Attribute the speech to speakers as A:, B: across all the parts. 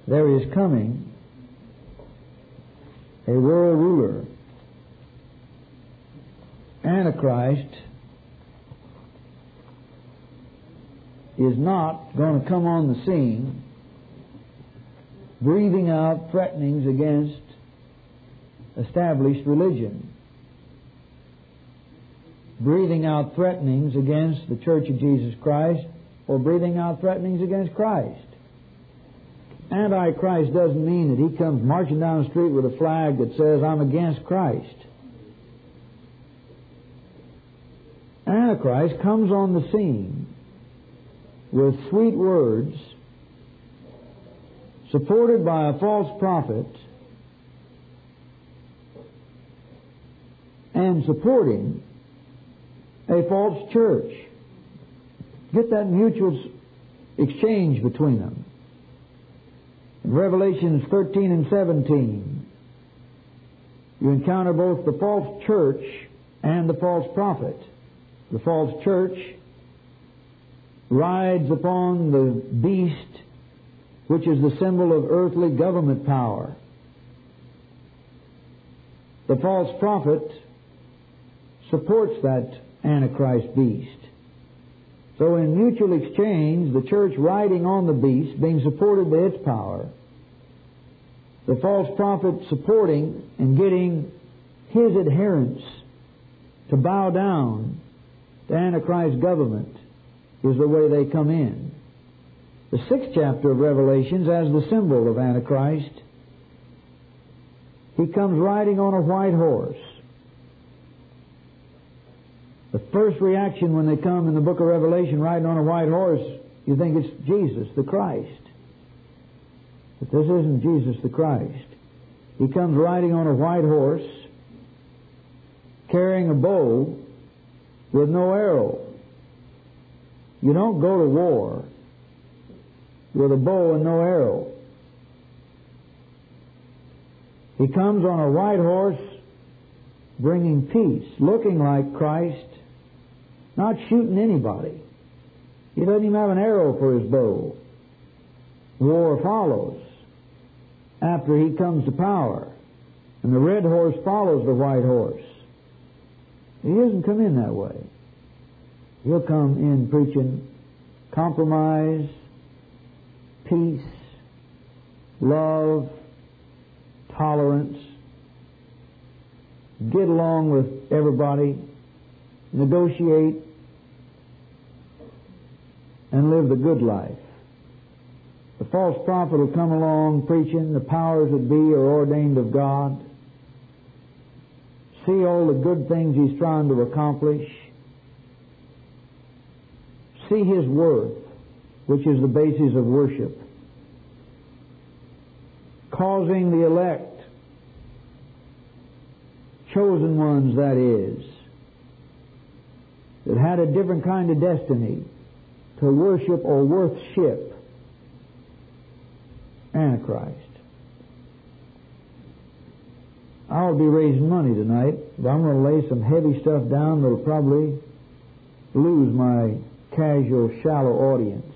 A: there is coming a world ruler. Antichrist is not going to come on the scene breathing out threatenings against established religion, breathing out threatenings against the Church of Jesus Christ, or breathing out threatenings against Christ. Antichrist doesn't mean that he comes marching down the street with a flag that says, "I'm against Christ." Antichrist comes on the scene with sweet words, supported by a false prophet, and supporting a false church. Get that mutual exchange between them. In Revelations 13 and 17, you encounter both the false church and the false prophet. The false church rides upon the beast, which is the symbol of earthly government power. The false prophet supports that Antichrist beast. So in mutual exchange, the church riding on the beast, being supported by its power, the false prophet supporting and getting his adherents to bow down to Antichrist's government, is the way they come in. The 6th chapter of Revelations has the symbol of Antichrist. He comes riding on a white horse. The first reaction when they come in the book of Revelation riding on a white horse, you think it's Jesus, the Christ. But this isn't Jesus the Christ. He comes riding on a white horse, carrying a bow with no arrow. You don't go to war with a bow and no arrow. He comes on a white horse bringing peace, looking like Christ, not shooting anybody. He doesn't even have an arrow for his bow. War follows after he comes to power, and the red horse follows the white horse. He doesn't come in that way. He'll come in preaching compromise, peace, love, tolerance, get along with everybody, negotiate, and live the good life. The false prophet will come along preaching the powers that be are ordained of God. See all the good things he's trying to accomplish. See his worth, which is the basis of worship. Causing the elect, chosen ones that is, that had a different kind of destiny, to worship or worship Antichrist. I'll be raising money tonight, but I'm going to lay some heavy stuff down that'll probably lose my casual, shallow audience.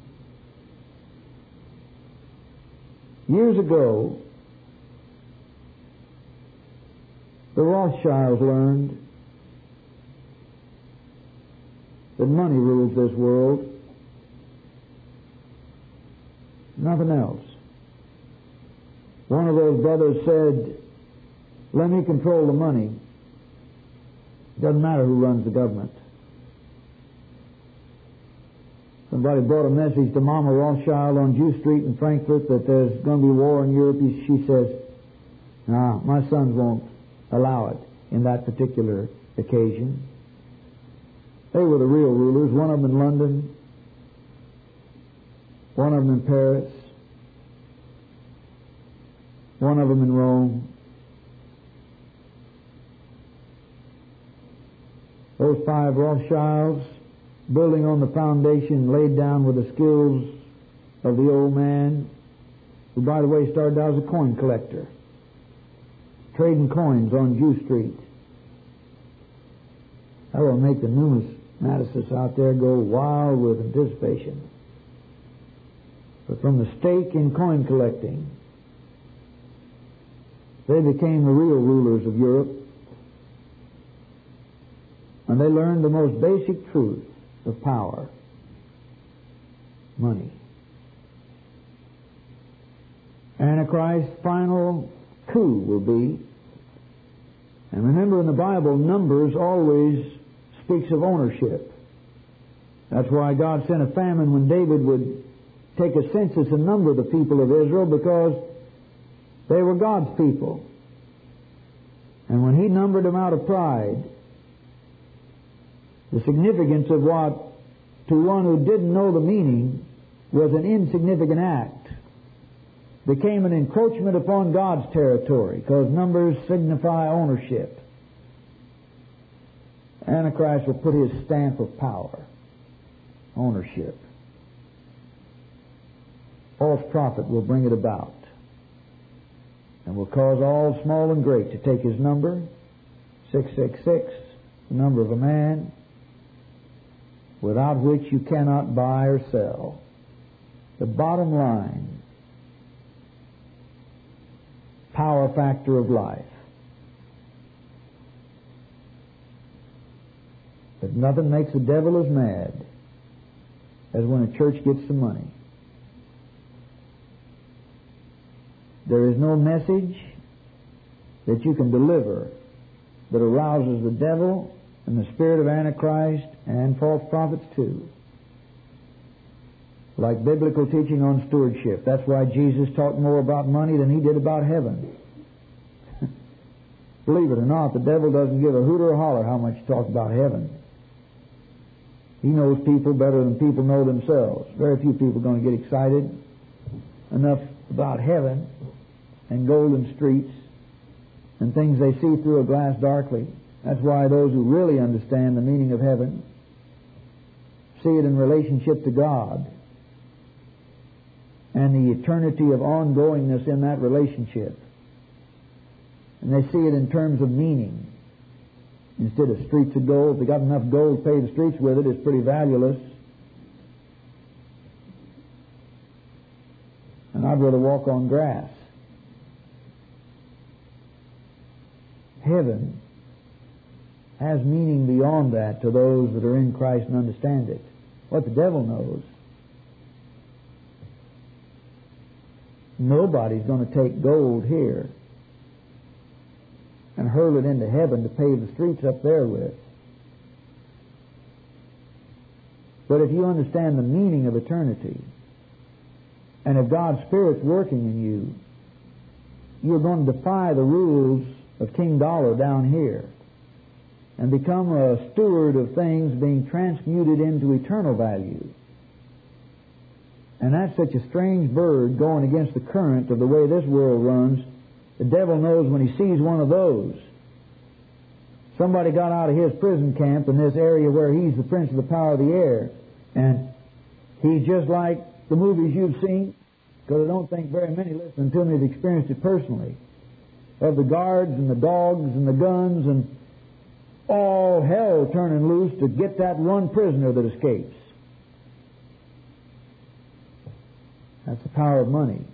A: Years ago, the Rothschilds learned that money rules this world, nothing else. One of those brothers said, "Let me control the money. Doesn't matter who runs the government." Somebody brought a message to Mama Rothschild on Jew Street in Frankfurt that there's going to be war in Europe. She says, "Nah, my sons won't allow it in that particular occasion." They were the real rulers, one of them in London, one of them in Paris, one of them in Rome. Those 5 Rothschilds, building on the foundation laid down with the skills of the old man, who, by the way, started out as a coin collector, trading coins on Jew Street. That will make the numismatists out there go wild with anticipation. but from the stake in coin collecting. They became the real rulers of Europe, and they learned the most basic truth of power: money. Antichrist's final coup will be, and remember in the Bible, Numbers always speaks of ownership. That's why God sent a famine when David would take a census and number the people of Israel, because they were God's people. And when he numbered them out of pride, the significance of what, to one who didn't know the meaning, was an insignificant act, became an encroachment upon God's territory, because numbers signify ownership. Antichrist will put his stamp of power, ownership. False prophet will bring it about, and will cause all small and great to take his number, 666, the number of a man, without which you cannot buy or sell. The bottom line, power factor of life. But nothing makes the devil as mad as when a church gets some money. There is no message that you can deliver that arouses the devil and the spirit of Antichrist and false prophets too, like biblical teaching on stewardship. That's why Jesus talked more about money than he did about heaven. Believe it or not, the devil doesn't give a hoot or a holler how much he talks about heaven. He knows people better than people know themselves. Very few people are going to get excited enough about heaven and golden streets and things they see through a glass darkly. That's why those who really understand the meaning of heaven see it in relationship to God and the eternity of ongoingness in that relationship. And they see it in terms of meaning instead of streets of gold. If they got enough gold to pay the streets with it, it's pretty valueless. And I'd rather walk on grass. Heaven has meaning beyond that to those that are in Christ and understand it. What the devil knows, nobody's going to take gold here and hurl it into heaven to pave the streets up there with. But if you understand the meaning of eternity, and if God's Spirit's working in you, you're going to defy the rules of King Dollar down here and become a steward of things being transmuted into eternal value. And that's such a strange bird going against the current of the way this world runs. The devil knows when he sees one of those. Somebody got out of his prison camp in this area where he's the prince of the power of the air, and he's just like the movies you've seen, because I don't think very many listening to me have experienced it personally, of the guards and the dogs and the guns and all hell turning loose to get that one prisoner that escapes. That's the power of money.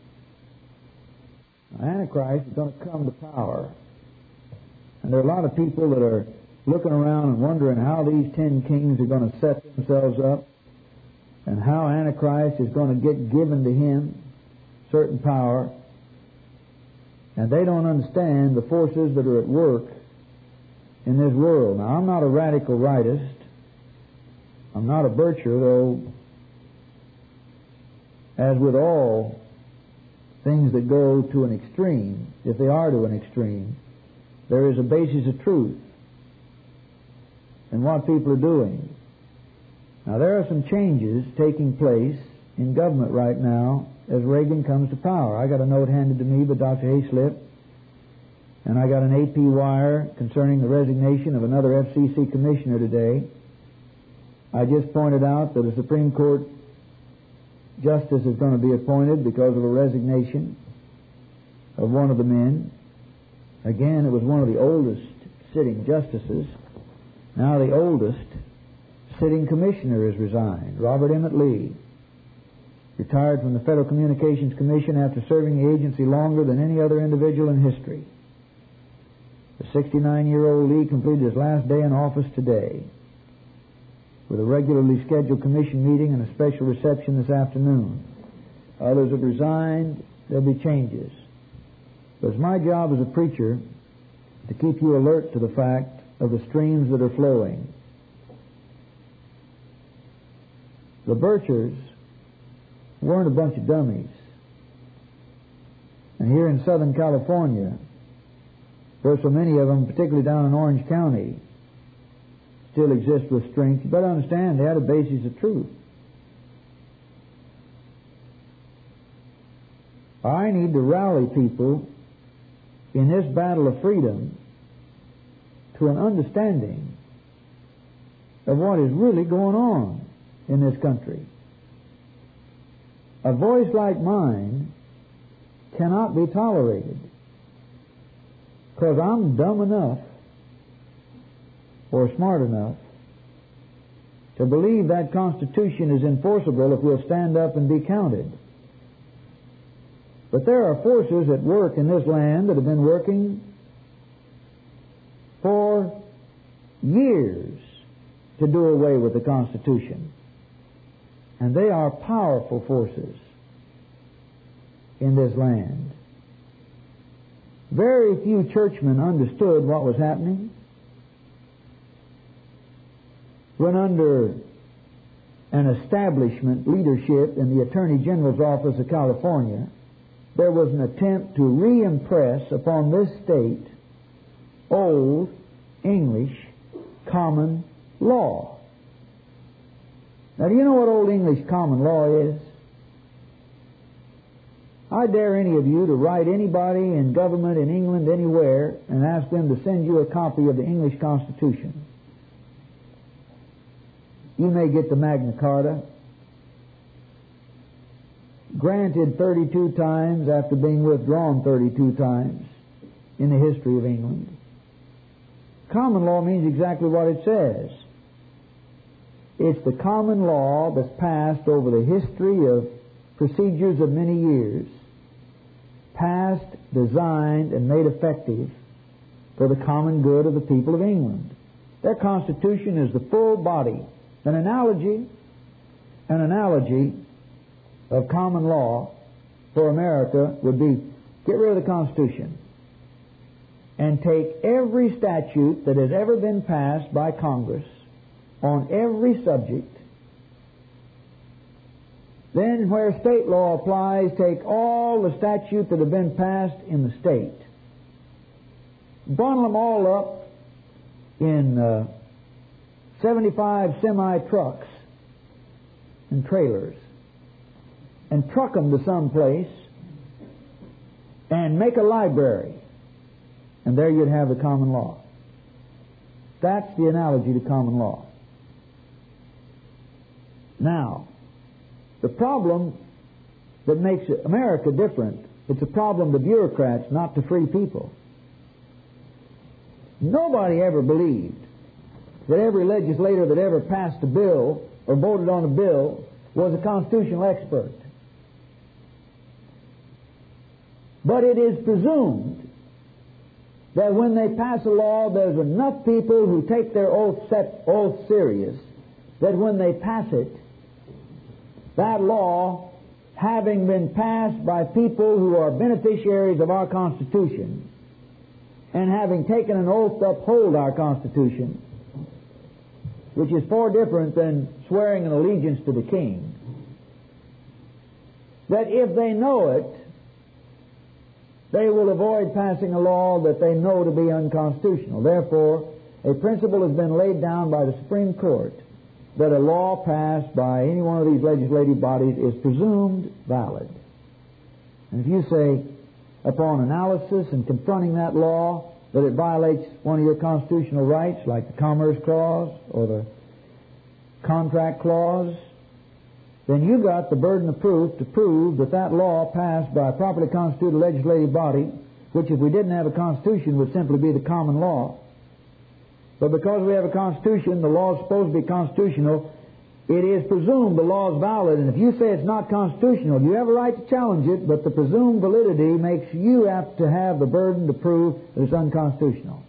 A: Now, Antichrist is going to come to power. And there are a lot of people that are looking around and wondering how these 10 kings are going to set themselves up and how Antichrist is going to get given to him certain power. And they don't understand the forces that are at work in this world. Now, I'm not a radical rightist. I'm not a bircher, though, as with all things that go to an extreme, if they are to an extreme, there is a basis of truth in what people are doing. Now, there are some changes taking place in government right now as Reagan comes to power. I got a note handed to me by Dr. Hayslip, and I got an AP wire concerning the resignation of another FCC commissioner today. I just pointed out that a Supreme Court justice is going to be appointed because of a resignation of one of the men. Again, it was one of the oldest sitting justices. Now the oldest sitting commissioner has resigned, Robert Emmett Lee. retired from the Federal Communications Commission after serving the agency longer than any other individual in history. The 69-year-old Lee completed his last day in office today with a regularly scheduled commission meeting and a special reception this afternoon. Others have resigned. There'll be changes. But it's my job as a preacher to keep you alert to the fact of the streams that are flowing. The Birchers weren't a bunch of dummies. And here in Southern California, where so many of them, particularly down in Orange County, still exist with strength, you better understand they had a basis of truth. I need to rally people in this battle of freedom to an understanding of what is really going on in this country. A voice like mine cannot be tolerated because I'm dumb enough or smart enough to believe that Constitution is enforceable if we'll stand up and be counted. But there are forces at work in this land that have been working for years to do away with the Constitution. And they are powerful forces in this land. Very few churchmen understood what was happening when under an establishment leadership in the Attorney General's office of California, there was an attempt to re-impress upon this state old English common law. Now, do you know what Old English common law is? I dare any of you to write anybody in government in England anywhere and ask them to send you a copy of the English Constitution. You may get the Magna Carta, granted 32 times after being withdrawn 32 times in the history of England. Common law means exactly what it says. It's the common law that's passed over the history of procedures of many years, passed, designed, and made effective for the common good of the people of England. Their Constitution is the full body. An analogy of common law for America would be get rid of the Constitution and take every statute that has ever been passed by Congress on every subject. Then where state law applies, take all the statutes that have been passed in the state, bundle them all up in 75 semi-trucks and trailers and truck them to some place and make a library, and there you'd have the common law. That's the analogy to common law. Now, the problem that makes America different, it's a problem to bureaucrats, not to free people. Nobody ever believed that every legislator that ever passed a bill or voted on a bill was a constitutional expert. But it is presumed that when they pass a law, there's enough people who take their oath serious that when they pass it, that law, having been passed by people who are beneficiaries of our Constitution and having taken an oath to uphold our Constitution, which is far different than swearing an allegiance to the king, that if they know it, they will avoid passing a law that they know to be unconstitutional. Therefore, a principle has been laid down by the Supreme Court that a law passed by any one of these legislative bodies is presumed valid. And if you say, upon analysis and confronting that law, that it violates one of your constitutional rights, like the Commerce Clause or the Contract Clause, then you got the burden of proof to prove that that law passed by a properly constituted legislative body, which if we didn't have a Constitution would simply be the common law. But because we have a Constitution, the law is supposed to be constitutional, it is presumed the law is valid, and if you say it's not constitutional, you have a right to challenge it, but the presumed validity makes you have to have the burden to prove that it's unconstitutional.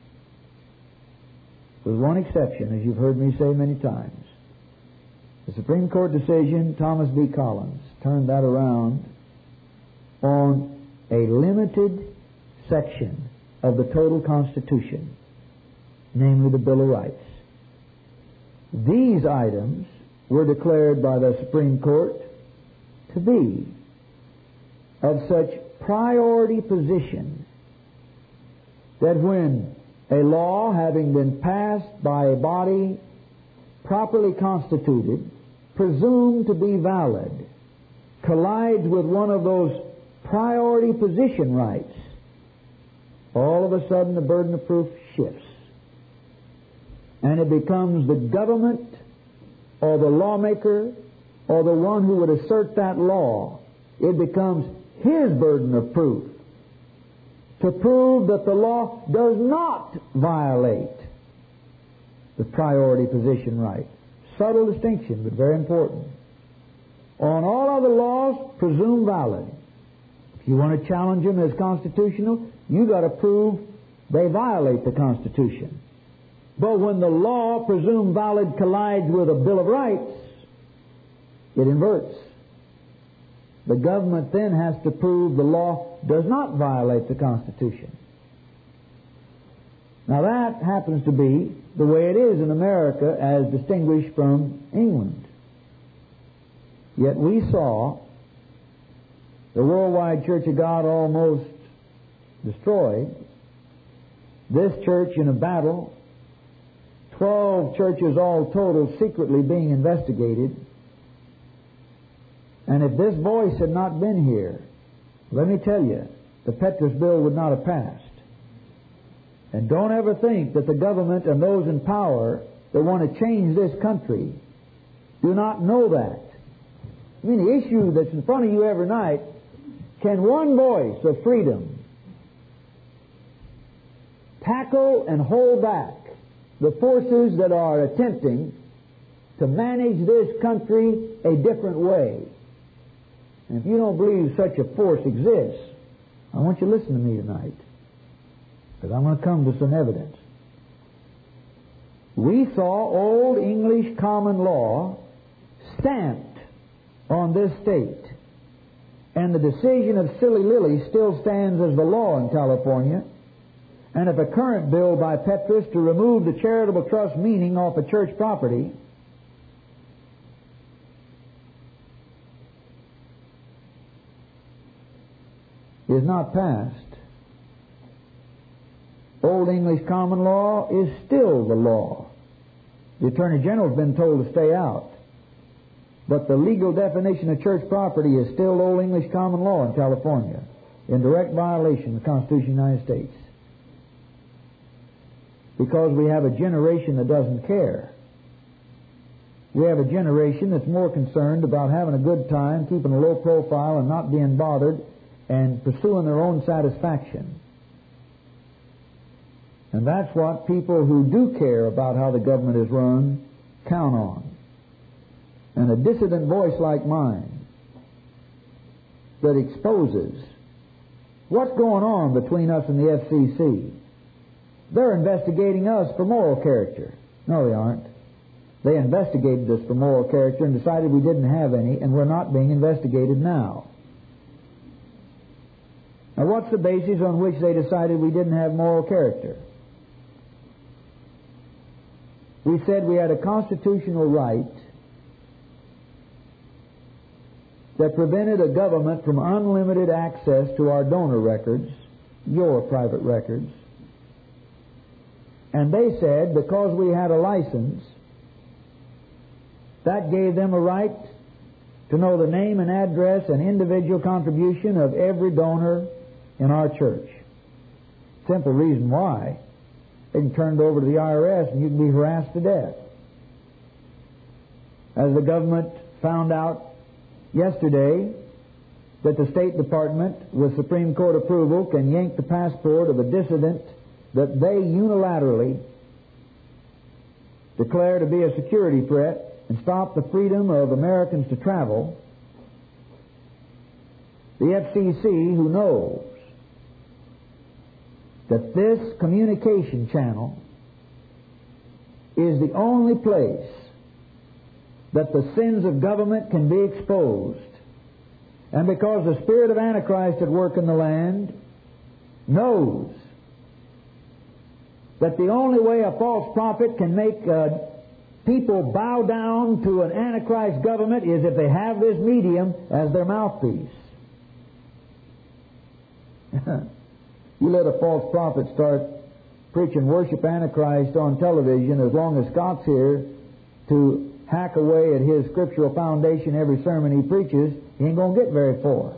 A: There's one exception, as you've heard me say many times. The Supreme Court decision, Thomas B. Collins, turned that around on a limited section of the total Constitution, namely the Bill of Rights. These items were declared by the Supreme Court to be of such priority position that when a law, having been passed by a body properly constituted, presumed to be valid, collides with one of those priority position rights, all of a sudden the burden of proof shifts. And it becomes the government or the lawmaker or the one who would assert that law, it becomes his burden of proof to prove that the law does not violate the priority position right. Subtle distinction, but very important. On all other laws, presumed valid. If you want to challenge them as constitutional, you've got to prove they violate the Constitution. But when the law, presumed valid, collides with a Bill of Rights, it inverts. The government then has to prove the law does not violate the Constitution. Now that happens to be the way it is in America as distinguished from England. Yet we saw the Worldwide Church of God almost destroyed, this church in a battle, 12 churches all total secretly being investigated. And if this voice had not been here, let me tell you, the Petrus Bill would not have passed. And don't ever think that the government and those in power that want to change this country do not know that. I mean, the issue that's in front of you every night, can one voice of freedom tackle and hold back the forces that are attempting to manage this country a different way? And if you don't believe such a force exists, I want you to listen to me tonight, because I'm going to come to some evidence. We saw Old English common law stamped on this state, and the decision of Silly Lily still stands as the law in California. And if a current bill by Petrus to remove the charitable trust meaning off of church property is not passed, Old English common law is still the law. The Attorney General has been told to stay out. But the legal definition of church property is still Old English common law in California, in direct violation of the Constitution of the United States. Because we have a generation that doesn't care. We have a generation that's more concerned about having a good time, keeping a low profile, and not being bothered, and pursuing their own satisfaction. And that's what people who do care about how the government is run count on. And a dissident voice like mine that exposes what's going on between us and the FCC. They're investigating us for moral character. No, they aren't. They investigated us for moral character and decided we didn't have any, and we're not being investigated now. Now, what's the basis on which they decided we didn't have moral character? We said we had a constitutional right that prevented a government from unlimited access to our donor records, your private records. And they said because we had a license, that gave them a right to know the name and address and individual contribution of every donor in our church. Simple reason why. They can turn it over to the IRS and you can be harassed to death. As the government found out yesterday that the State Department, with Supreme Court approval, can yank the passport of a dissident that they unilaterally declare to be a security threat and stop the freedom of Americans to travel, the FCC, who knows that this communication channel is the only place that the sins of government can be exposed, and because the spirit of Antichrist at work in the land, knows that the only way a false prophet can make people bow down to an Antichrist government is if they have this medium as their mouthpiece. You let a false prophet start preaching worship Antichrist on television, as long as Scott's here to hack away at his scriptural foundation every sermon he preaches, he ain't going to get very far.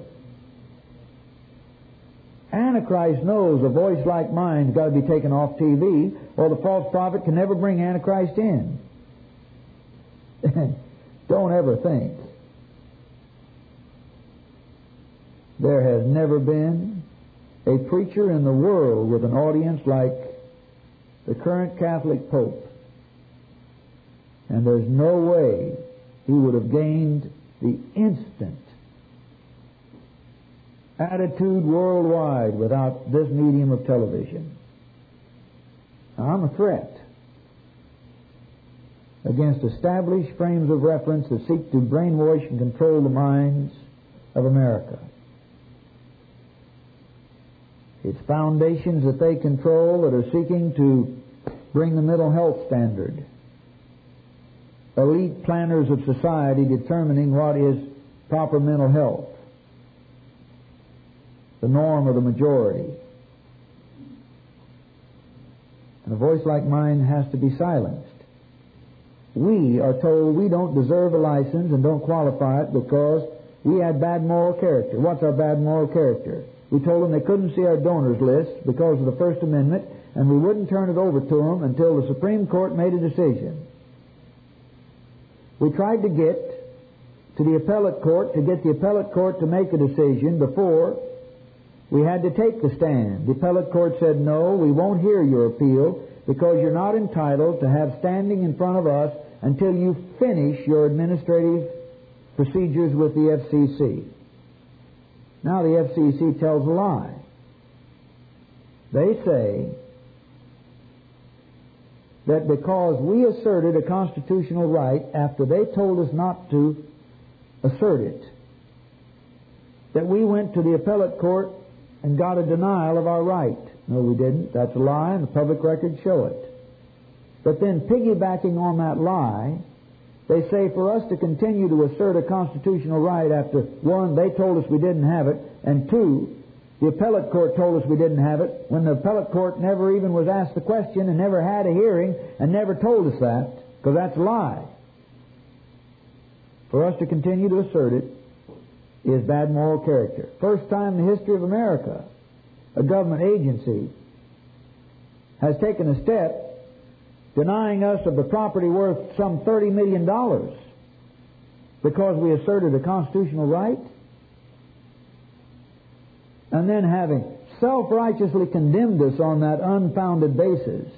A: Antichrist knows a voice like mine's got to be taken off TV, or the false prophet can never bring Antichrist in. Don't ever think there has never been a preacher in the world with an audience like the current Catholic Pope, and there's no way he would have gained the instant attitude worldwide without this medium of television. Now, I'm a threat against established frames of reference that seek to brainwash and control the minds of America. It's foundations that they control that are seeking to bring the mental health standard. Elite planners of society determining what is proper mental health. The norm of the majority. And a voice like mine has to be silenced. We are told we don't deserve a license and don't qualify it because we had bad moral character. What's our bad moral character? We told them they couldn't see our donors list because of the First Amendment, and we wouldn't turn it over to them until the Supreme Court made a decision. We tried to get to the appellate court to make a decision before we had to take the stand. The appellate court said, no, we won't hear your appeal because you're not entitled to have standing in front of us until you finish your administrative procedures with the FCC. Now the FCC tells a lie. They say that because we asserted a constitutional right after they told us not to assert it, that we went to the appellate court and got a denial of our right. No, we didn't. That's a lie, and the public records show it. But then, piggybacking on that lie, they say for us to continue to assert a constitutional right after, one, they told us we didn't have it, and two, the appellate court told us we didn't have it, when the appellate court never even was asked the question and never had a hearing and never told us that, because that's a lie. For us to continue to assert it is bad moral character. First time in the history of America, a government agency has taken a step denying us of the property worth some $30 million because we asserted a constitutional right, and then having self-righteously condemned us on that unfounded basis,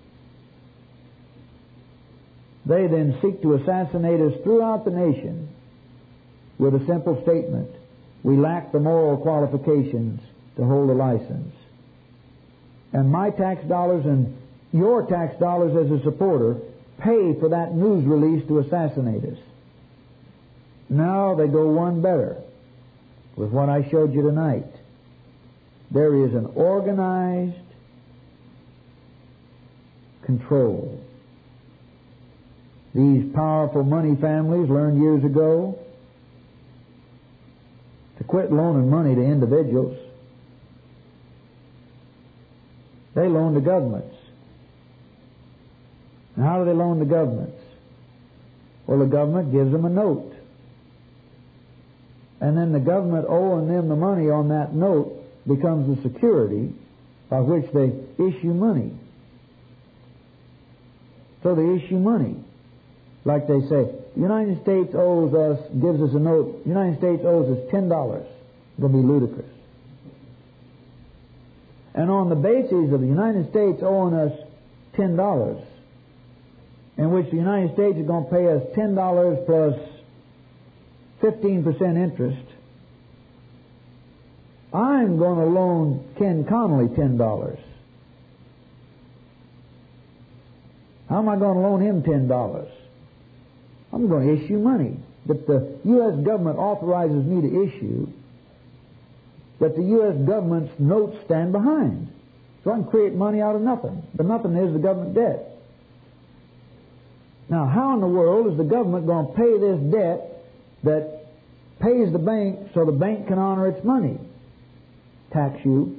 A: they then seek to assassinate us throughout the nation with a simple statement: we lack the moral qualifications to hold a license. And my tax dollars and your tax dollars as a supporter pay for that news release to assassinate us. Now they go one better with what I showed you tonight. There is an organized control. These powerful money families learned years ago to quit loaning money to individuals. They loan to governments. And how do they loan to governments? Well, the government gives them a note. And then the government owing them the money on that note becomes the security by which they issue money. So they issue money. Like they say, the United States owes us, gives us a note, the United States owes us $10. It's going to be ludicrous. And on the basis of the United States owing us $10, in which the United States is going to pay us $10 plus 15% interest, I'm going to loan Ken Connolly $10. How am I going to loan him $10? I'm going to issue money that the U.S. government authorizes me to issue, that the U.S. government's notes stand behind. So I can create money out of nothing. The nothing is the government debt. Now, how in the world is the government going to pay this debt that pays the bank so the bank can honor its money? Tax you.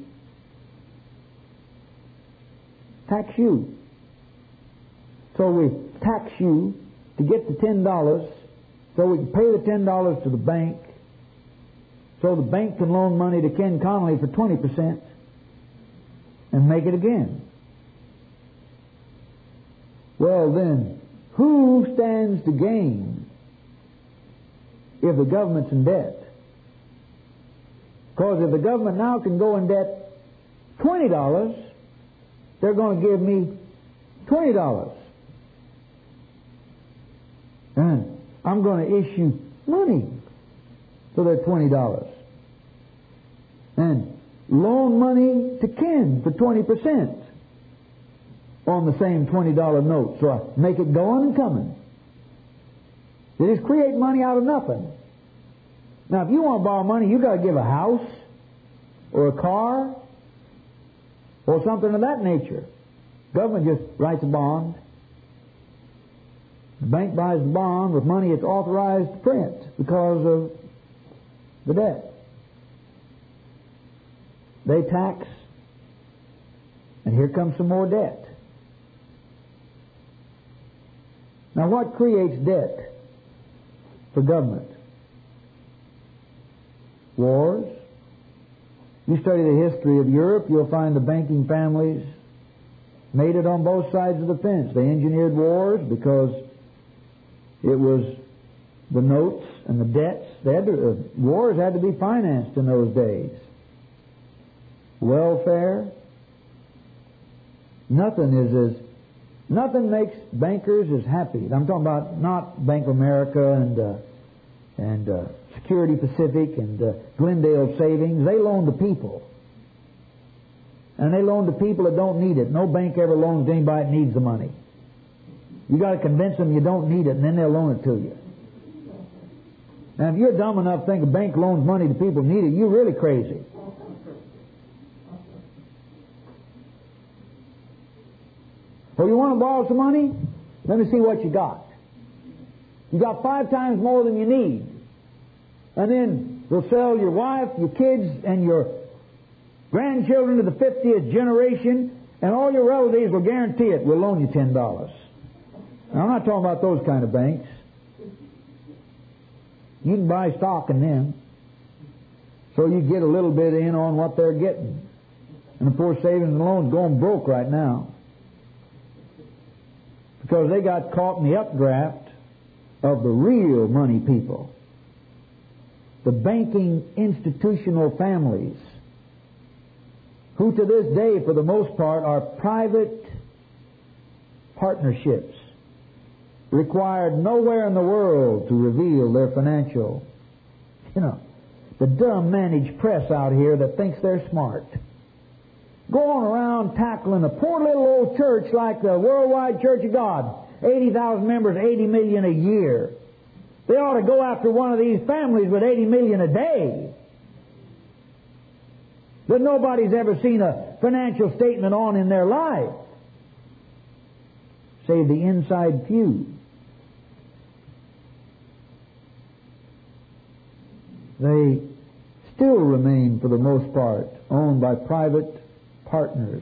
A: Tax you. So we tax you to get the $10 so we can pay the $10 to the bank so the bank can loan money to Ken Connolly for 20% and make it again. Well then, who stands to gain if the government's in debt? Because if the government now can go in debt $20, they're going to give me $20. And I'm going to issue money for that $20. And loan money to Ken for 20% on the same $20 note. So I make it going and coming. They just create money out of nothing. Now, if you want to borrow money, you've got to give a house or a car or something of that nature. Government just writes a bond. The bank buys the bond with money it's authorized to print because of the debt. They tax, and here comes some more debt. Now, what creates debt for government? Wars. You study the history of Europe, you'll find the banking families made it on both sides of the fence. They engineered wars because it was the notes and the debts. Wars had to be financed in those days. Welfare. Nothing makes bankers as happy. I'm talking about not Bank of America and Security Pacific and Glendale Savings. They loan to people. And they loan to people that don't need it. No bank ever loans to anybody that needs the money. You got to convince them you don't need it, and then they'll loan it to you. Now, if you're dumb enough to think a bank loans money to people who need it, you're really crazy. Well, you want to borrow some money? Let me see what you got. You got 5 times more than you need. And then we'll sell your wife, your kids, and your grandchildren to the 50th generation, and all your relatives will guarantee it. We'll loan you $10. Now, I'm not talking about those kind of banks. You can buy stock in them, so you get a little bit in on what they're getting. And of course, savings and loans going broke right now because they got caught in the updraft of the real money people, the banking institutional families, who to this day, for the most part, are private partnerships, required nowhere in the world to reveal their financial. The dumb managed press out here that thinks they're smart, going around tackling a poor little old church like the Worldwide Church of God, 80,000 members, $80 million a year. They ought to go after one of these families with $80 million a day that nobody's ever seen a financial statement on in their life, save the inside few. They still remain, for the most part, owned by private partners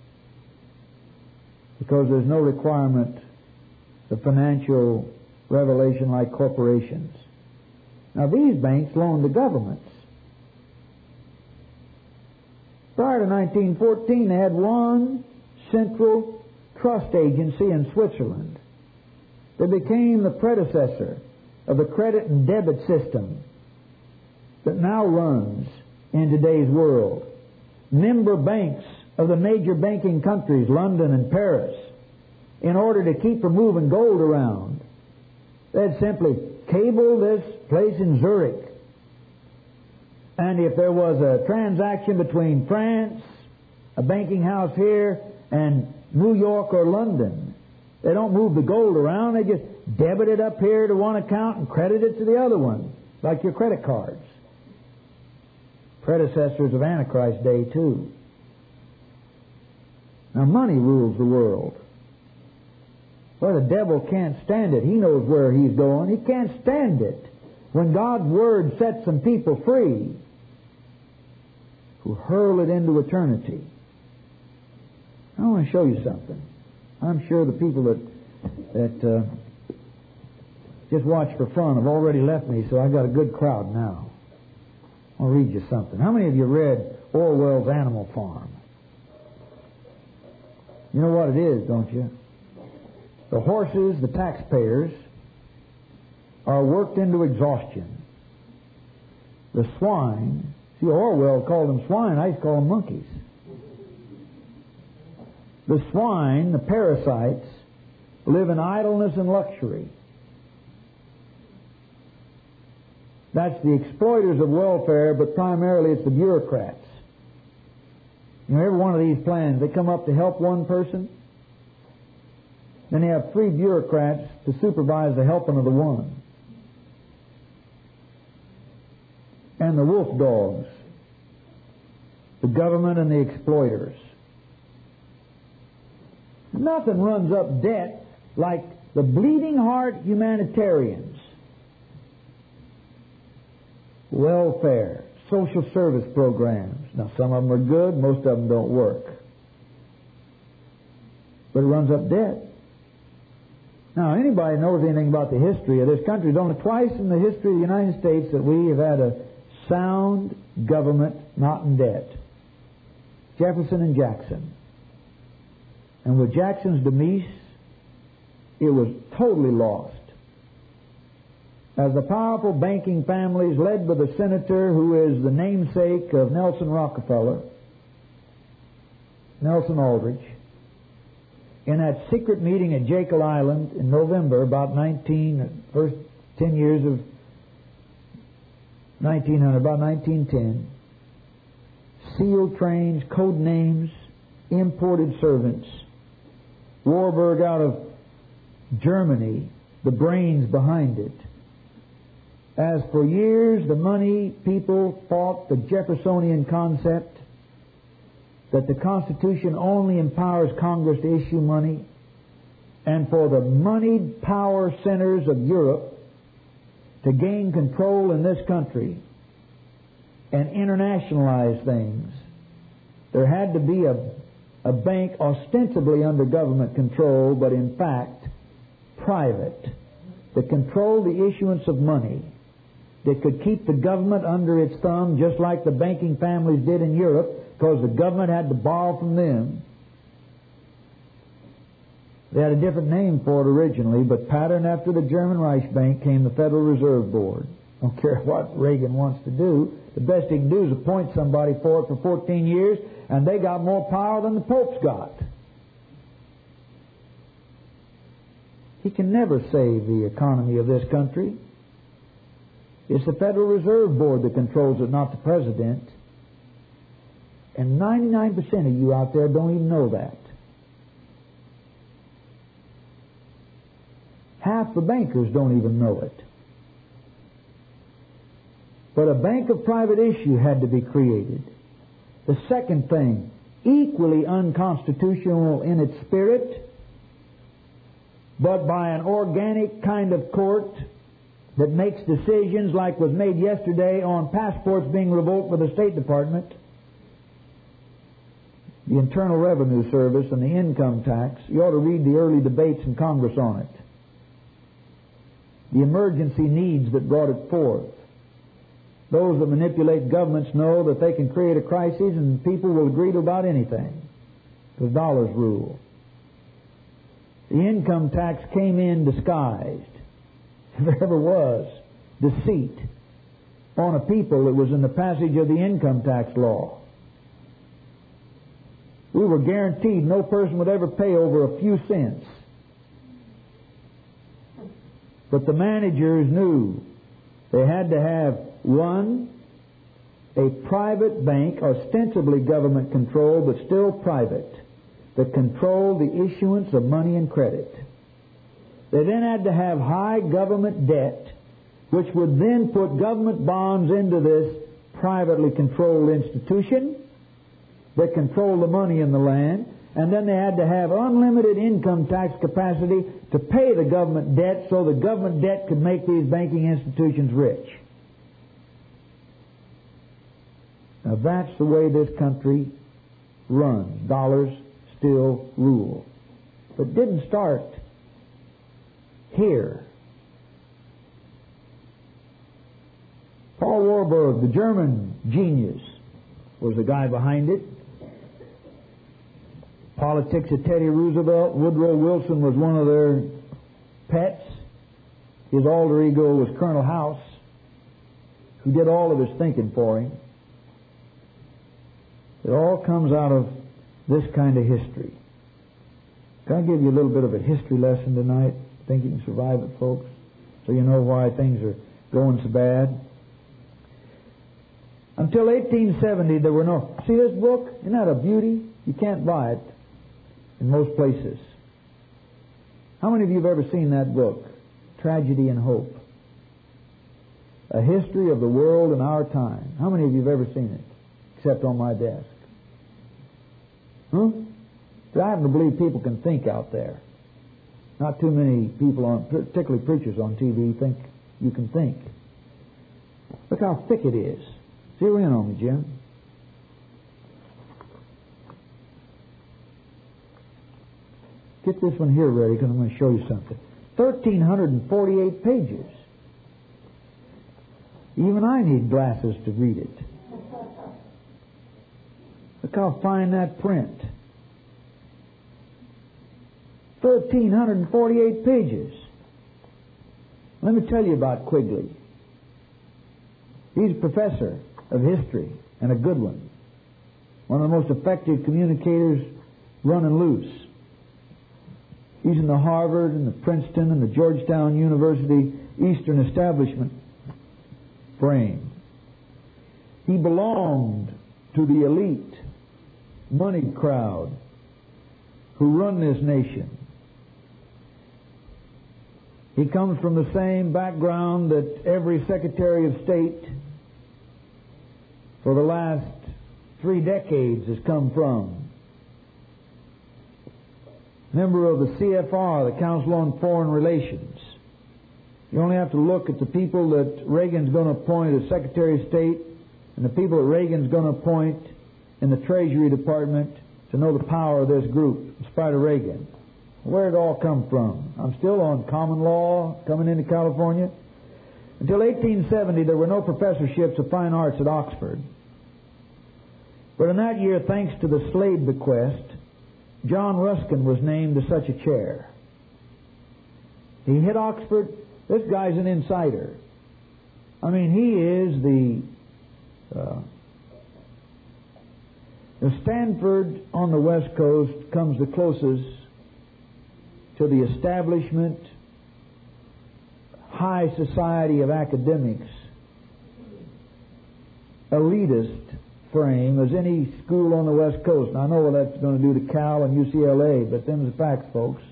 A: because there's no requirement of financial revelation like corporations. Now, these banks loan to governments. Prior to 1914, they had one central trust agency in Switzerland that became the predecessor of the credit and debit system that now runs in today's world. Member banks of the major banking countries, London and Paris, in order to keep from moving gold around. They'd simply cable this place in Zurich. And if there was a transaction between France, a banking house here, and New York or London, they don't move the gold around. They just debit it up here to one account and credit it to the other one, like your credit cards. Predecessors of Antichrist day, too. Now, money rules the world. Well, the devil can't stand it. He knows where he's going. He can't stand it when God's Word sets some people free who hurl it into eternity. I want to show you something. I'm sure the people that just watch for fun have already left me, so I've got a good crowd now. I'll read you something. How many of you read Orwell's Animal Farm? You know what it is, don't you? The horses, the taxpayers, are worked into exhaustion. The swine, see, Orwell called them swine, I used to call them monkeys. The swine, the parasites, live in idleness and luxury. That's the exploiters of welfare, but primarily it's the bureaucrats. You know, every one of these plans, they come up to help one person, then they have 3 bureaucrats to supervise the helping of the one. And the wolf dogs, the government and the exploiters. Nothing runs up debt like the bleeding heart humanitarians. Welfare, social service programs. Now, some of them are good, most of them don't work. But it runs up debt. Now, anybody knows anything about the history of this country, there's only twice in the history of the United States that we have had a sound government not in debt. Jefferson and Jackson. And with Jackson's demise, it was totally lost. As the powerful banking families led by the senator who is the namesake of Nelson Rockefeller, Nelson Aldrich, in that secret meeting at Jekyll Island in November, about first 10 years of 1900, about 1910, SEAL trains, code names, imported servants, Warburg out of Germany, the brains behind it. As for years the money people fought the Jeffersonian concept that the Constitution only empowers Congress to issue money, and for the moneyed power centers of Europe to gain control in this country and internationalize things, there had to be a bank ostensibly under government control, but in fact private, that controlled the issuance of money, that could keep the government under its thumb just like the banking families did in Europe, because the government had to borrow from them. They had a different name for it originally, but patterned after the German Reich Bank came the Federal Reserve Board. Don't care what Reagan wants to do. The best he can do is appoint somebody for it for 14 years, and they got more power than the Pope's got. He can never save the economy of this country. It's the Federal Reserve Board that controls it, not the President. And 99% of you out there don't even know that. Half the bankers don't even know it. But a bank of private issue had to be created. The second thing, equally unconstitutional in its spirit, but by an organic kind of court that makes decisions like was made yesterday on passports being revoked by the State Department, the Internal Revenue Service, and the income tax. You ought to read the early debates in Congress on it. The emergency needs that brought it forth. Those that manipulate governments know that they can create a crisis and people will agree to about anything, because dollars rule. The income tax came in disguised, if there ever was, deceit on a people that was in the passage of the income tax law. We were guaranteed no person would ever pay over a few cents But the managers knew they had to have, one, a private bank, ostensibly government controlled, but still private, that controlled the issuance of money and credit. They then had to have high government debt, which would then put government bonds into this privately controlled institution that controlled the money in the land. And then they had to have unlimited income tax capacity to pay the government debt so the government debt could make these banking institutions rich. Now that's the way this country runs. Dollars still rule. But it didn't start here. Paul Warburg, the German genius, was the guy behind it. Politics of Teddy Roosevelt. Woodrow Wilson was one of their pets. His alter ego was Colonel House, who did all of his thinking for him. It all comes out of this kind of history. Can I give you a little bit of a history lesson tonight? Think you can survive it, folks? So you know why things are going so bad? Until 1870, there were no... See this book? Isn't that a beauty? You can't buy it in most places. How many of you have ever seen that book? Tragedy and Hope. A history of the world in our time. How many of you have ever seen it? Except on my desk. I happen to believe people can think out there. Not too many people, particularly preachers on TV, think you can think. Look how thick it is. Zero in on me, Jim. Get this one here ready because I'm going to show you something. 1,348 pages. Even I need glasses to read it. Look how fine that print. 1,348 pages. Let me tell you about Quigley. He's a professor of history, and a good one. One of the most effective communicators running loose. He's in the Harvard and the Princeton and the Georgetown University Eastern Establishment frame. He belonged to the elite, moneyed crowd who run this nation. He comes from the same background that every Secretary of State for the last 3 decades has come from. Member of the CFR, the Council on Foreign Relations. You only have to look at the people that Reagan's going to appoint as Secretary of State and the people that Reagan's going to appoint in the Treasury Department to know the power of this group, in spite of Reagan. Where did it all come from? I'm still on common law, coming into California. Until 1870, there were no professorships of fine arts at Oxford. But in that year, thanks to the Slade bequest, John Ruskin was named to such a chair. He hit Oxford. This guy's an insider. I mean, he is the Stanford on the West Coast comes the closest to the establishment, high society of academics, elitist frame as any school on the West Coast. Now, I know what that's going to do to Cal and UCLA, but them's the facts, folks.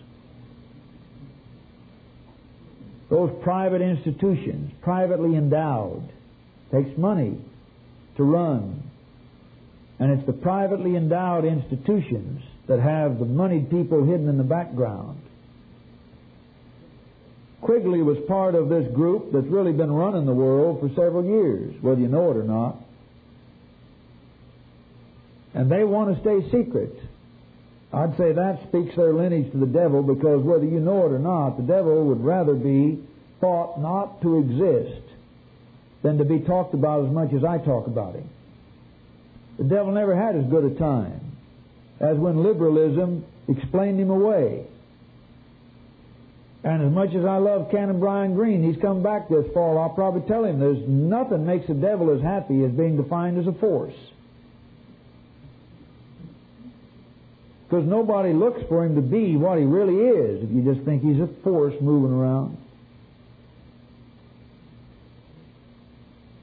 A: Those private institutions, privately endowed, takes money to run. And it's the privately endowed institutions that have the moneyed people hidden in the background. Quigley was part of this group that's really been running the world for several years, whether you know it or not. And they want to stay secret. I'd say that speaks their lineage to the devil, because whether you know it or not, the devil would rather be thought not to exist than to be talked about as much as I talk about him. The devil never had as good a time as when liberalism explained him away. And as much as I love Canon Brian Green, he's come back this fall, I'll probably tell him there's nothing makes the devil as happy as being defined as a force. Because nobody looks for him to be what he really is if you just think he's a force moving around.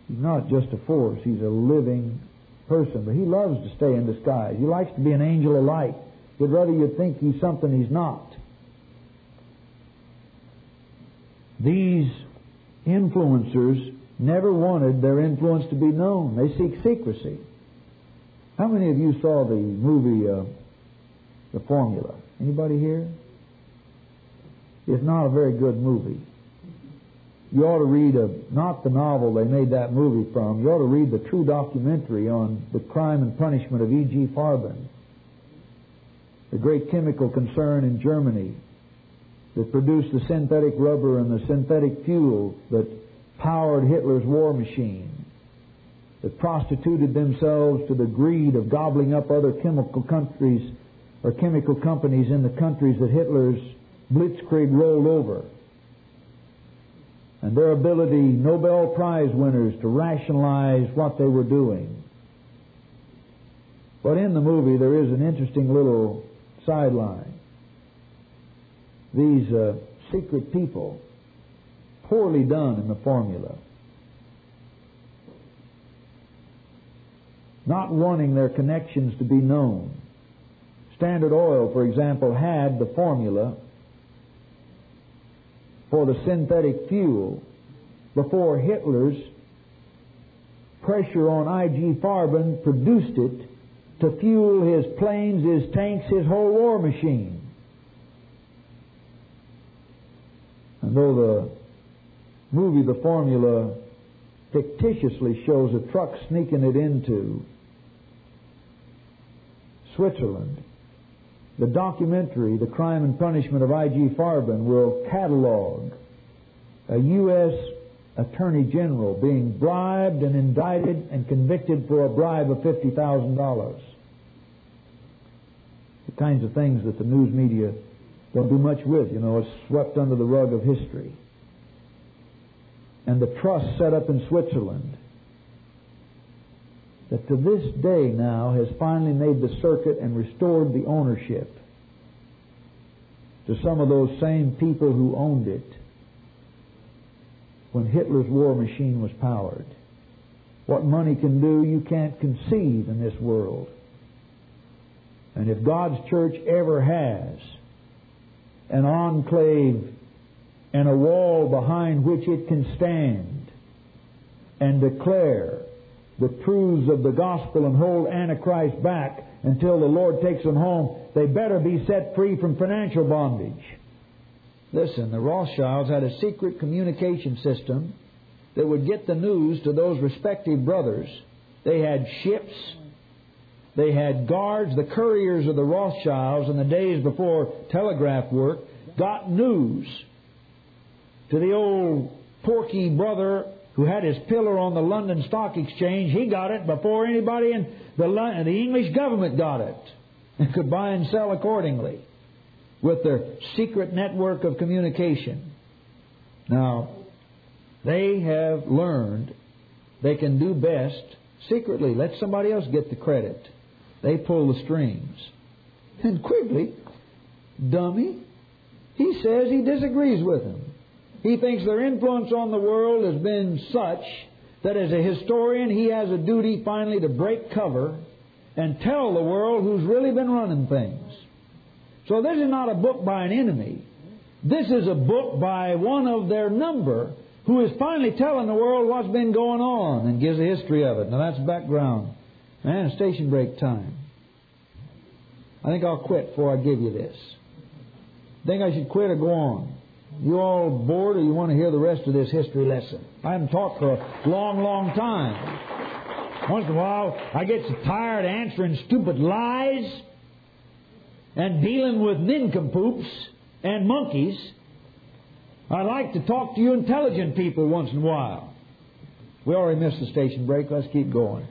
A: He's not just a force. He's a living person. But he loves to stay in disguise. He likes to be an angel of light. He'd rather you think he's something he's not. These influencers never wanted their influence to be known. They seek secrecy. How many of you saw the movie The Formula? Anybody here? It's not a very good movie. You ought to read not the novel they made that movie from. You ought to read the true documentary on the crime and punishment of E.G. Farben, the great chemical concern in Germany that produced the synthetic rubber and the synthetic fuel that powered Hitler's war machine, that prostituted themselves to the greed of gobbling up other chemical countries or chemical companies in the countries that Hitler's blitzkrieg rolled over. And their ability, Nobel Prize winners, to rationalize what they were doing. But in the movie there is an interesting little sideline. These secret people, poorly done in the formula, not wanting their connections to be known. Standard Oil, for example, had the formula for the synthetic fuel before Hitler's pressure on I.G. Farben produced it to fuel his planes, his tanks, his whole war machine. And though the movie The Formula fictitiously shows a truck sneaking it into Switzerland, the documentary, The Crime and Punishment of I.G. Farben, will catalog a U.S. Attorney General being bribed and indicted and convicted for a bribe of $50,000. The kinds of things that the news media don't do much with. It's swept under the rug of history. And the trust set up in Switzerland that to this day now has finally made the circuit and restored the ownership to some of those same people who owned it when Hitler's war machine was powered. What money can do, you can't conceive in this world. And if God's church ever has an enclave and a wall behind which it can stand and declare the truths of the gospel and hold Antichrist back until the Lord takes them home, they better be set free from financial bondage. Listen, the Rothschilds had a secret communication system that would get the news to those respective brothers. They had ships, they had guards. The couriers of the Rothschilds in the days before telegraph work got news to the old porky brother who had his pillar on the London Stock Exchange. He got it before anybody in the English government got it and could buy and sell accordingly with their secret network of communication. Now, they have learned they can do best secretly. Let somebody else get the credit. They pull the strings. And Quigley, dummy, he says he disagrees with them. He thinks their influence on the world has been such that as a historian he has a duty finally to break cover and tell the world who's really been running things. So this is not a book by an enemy. This is a book by one of their number who is finally telling the world what's been going on and gives a history of it. Now that's background. Man, station break time. I think I'll quit before I give you this. Think I should quit or go on? You all bored or you want to hear the rest of this history lesson? I haven't taught for a long, long time. Once in a while I get so tired answering stupid lies and dealing with nincompoops and monkeys. I like to talk to you intelligent people once in a while. We already missed the station break. Let's keep going.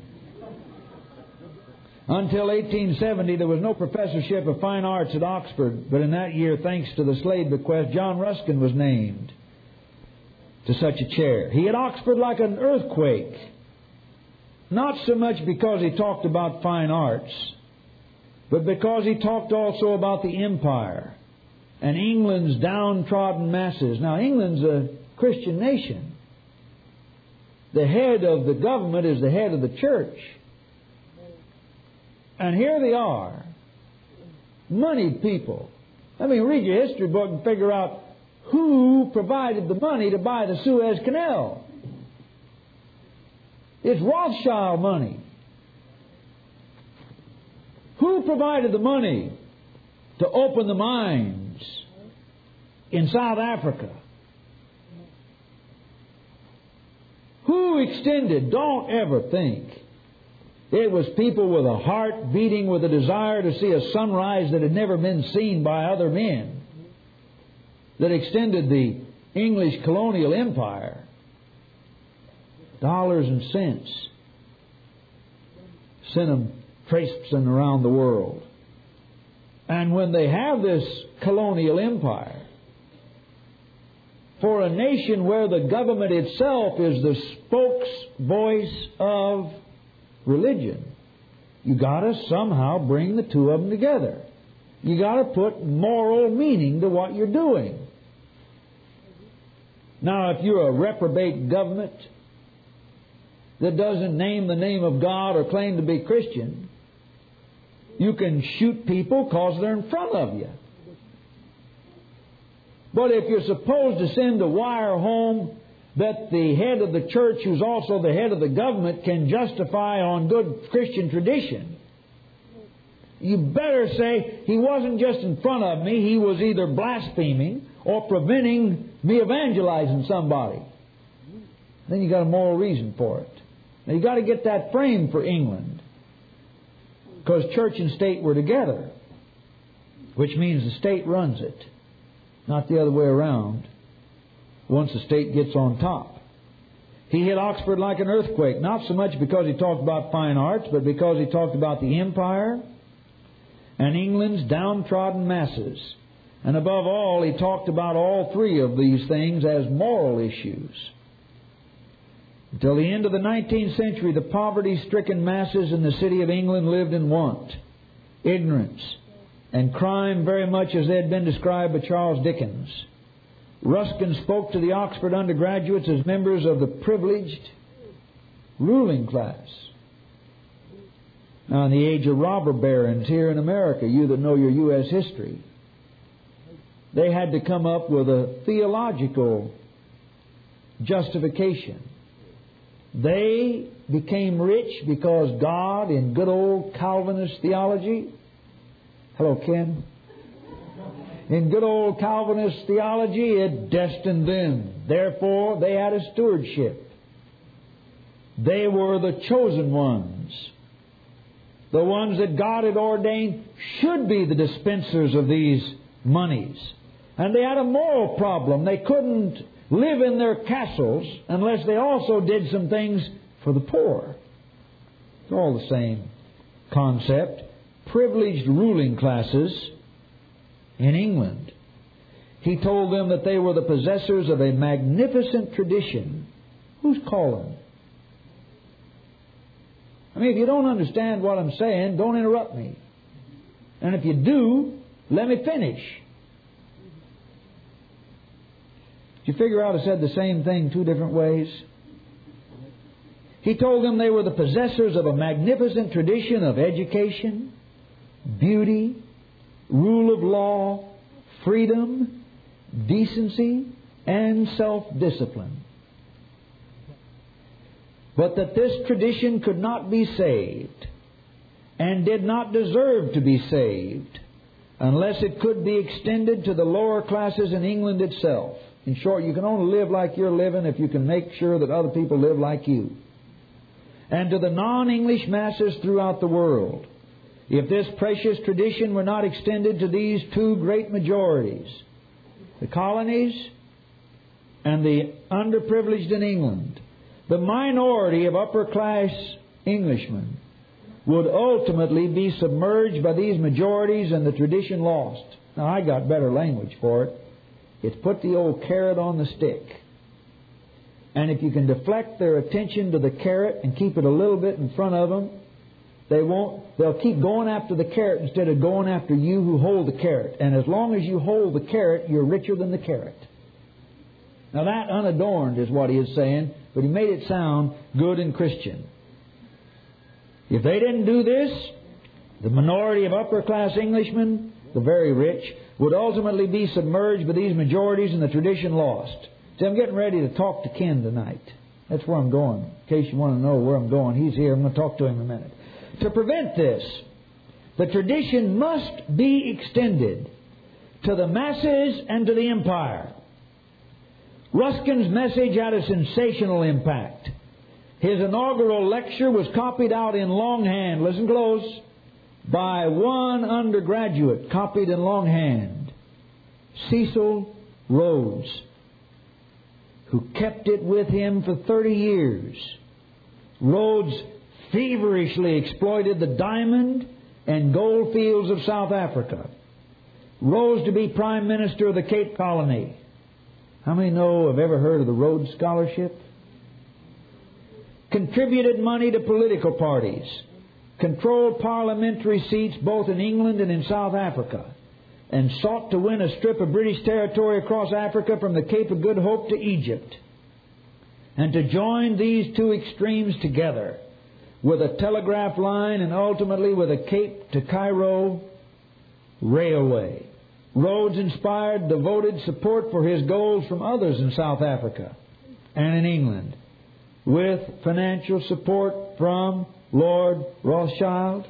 A: Until 1870, there was no professorship of fine arts at Oxford, but in that year, thanks to the Slade bequest, John Ruskin was named to such a chair. He hit Oxford like an earthquake, not so much because he talked about fine arts, but because he talked also about the empire and England's downtrodden masses. Now, England's a Christian nation. the head of the government is the head of the church. And here they are, moneyed people. I mean, read your history book and figure out who provided the money to buy the Suez Canal. It's Rothschild money. Who provided the money to open the mines in South Africa? Who extended? Don't ever think it was people with a heart beating with a desire to see a sunrise that had never been seen by other men that extended the English colonial empire. Dollars and cents. Sent them traipsing around the world. And when they have this colonial empire, for a nation where the government itself is the spokes voice of religion, you got to somehow bring the two of them together. You got to put moral meaning to what you're doing. Now, if you're a reprobate government that doesn't name the name of God or claim to be Christian, you can shoot people because they're in front of you. But if you're supposed to send a wire home that the head of the church, who's also the head of the government, can justify on good Christian tradition, you better say he wasn't just in front of me, he was either blaspheming or preventing me evangelizing somebody. Then you got a moral reason for it. Now you got to get that framed for England, because church and state were together, which means the state runs it, not the other way around. Once the state gets on top. He hit Oxford like an earthquake, not so much because he talked about fine arts, but because he talked about the empire and England's downtrodden masses. And above all, he talked about all three of these things as moral issues. Until the end of the 19th century, the poverty-stricken masses in the city of England lived in want, ignorance, and crime, very much as they had been described by Charles Dickens. Ruskin spoke to the Oxford undergraduates as members of the privileged ruling class. Now, in the age of robber barons here in America, you that know your U.S. history, they had to come up with a theological justification. They became rich because God, in good old Calvinist theology, hello, Ken. In good old Calvinist theology, it destined them. Therefore, they had a stewardship. They were the chosen ones. The ones that God had ordained should be the dispensers of these monies. And they had a moral problem. They couldn't live in their castles unless they also did some things for the poor. It's all the same concept. Privileged ruling classes in England. He told them that they were the possessors of a magnificent tradition. Who's calling? I mean, if you don't understand what I'm saying, don't interrupt me. And if you do, let me finish. Did you figure out I said the same thing two different ways? He told them they were the possessors of a magnificent tradition of education, beauty, rule of law, freedom, decency, and self-discipline. But that this tradition could not be saved and did not deserve to be saved unless it could be extended to the lower classes in England itself. In short, you can only live like you're living if you can make sure that other people live like you. And to the non-English masses throughout the world. If this precious tradition were not extended to these two great majorities, the colonies and the underprivileged in England, the minority of upper-class Englishmen would ultimately be submerged by these majorities and the tradition lost. Now, I got better language for it. It's put the old carrot on the stick. And if you can deflect their attention to the carrot and keep it a little bit in front of them, they'll keep going after the carrot instead of going after you who hold the carrot. And as long as you hold the carrot, you're richer than the carrot. Now that unadorned is what he is saying. but he made it sound good and Christian. If they didn't do this, the minority of upper-class Englishmen, the very rich, would ultimately be submerged by these majorities and the tradition lost. See, I'm getting ready to talk to Ken tonight. That's where I'm going. In case you want to know where I'm going, he's here. I'm going to talk to him in a minute. To prevent this, the tradition must be extended to the masses and to the empire. Ruskin's message had a sensational impact. His inaugural lecture was copied out in longhand, listen close, by one undergraduate, copied in longhand, Cecil Rhodes, who kept it with him for 30 years. Rhodes feverishly exploited the diamond and gold fields of South Africa, rose to be Prime Minister of the Cape Colony. How many have ever heard of the Rhodes Scholarship? Contributed money to political parties, controlled parliamentary seats both in England and in South Africa, and sought to win a strip of British territory across Africa from the Cape of Good Hope to Egypt, and to join these two extremes together with a telegraph line and ultimately with a Cape to Cairo railway. Rhodes inspired devoted support for his goals from others in South Africa and in England, with financial support from Lord Rothschild.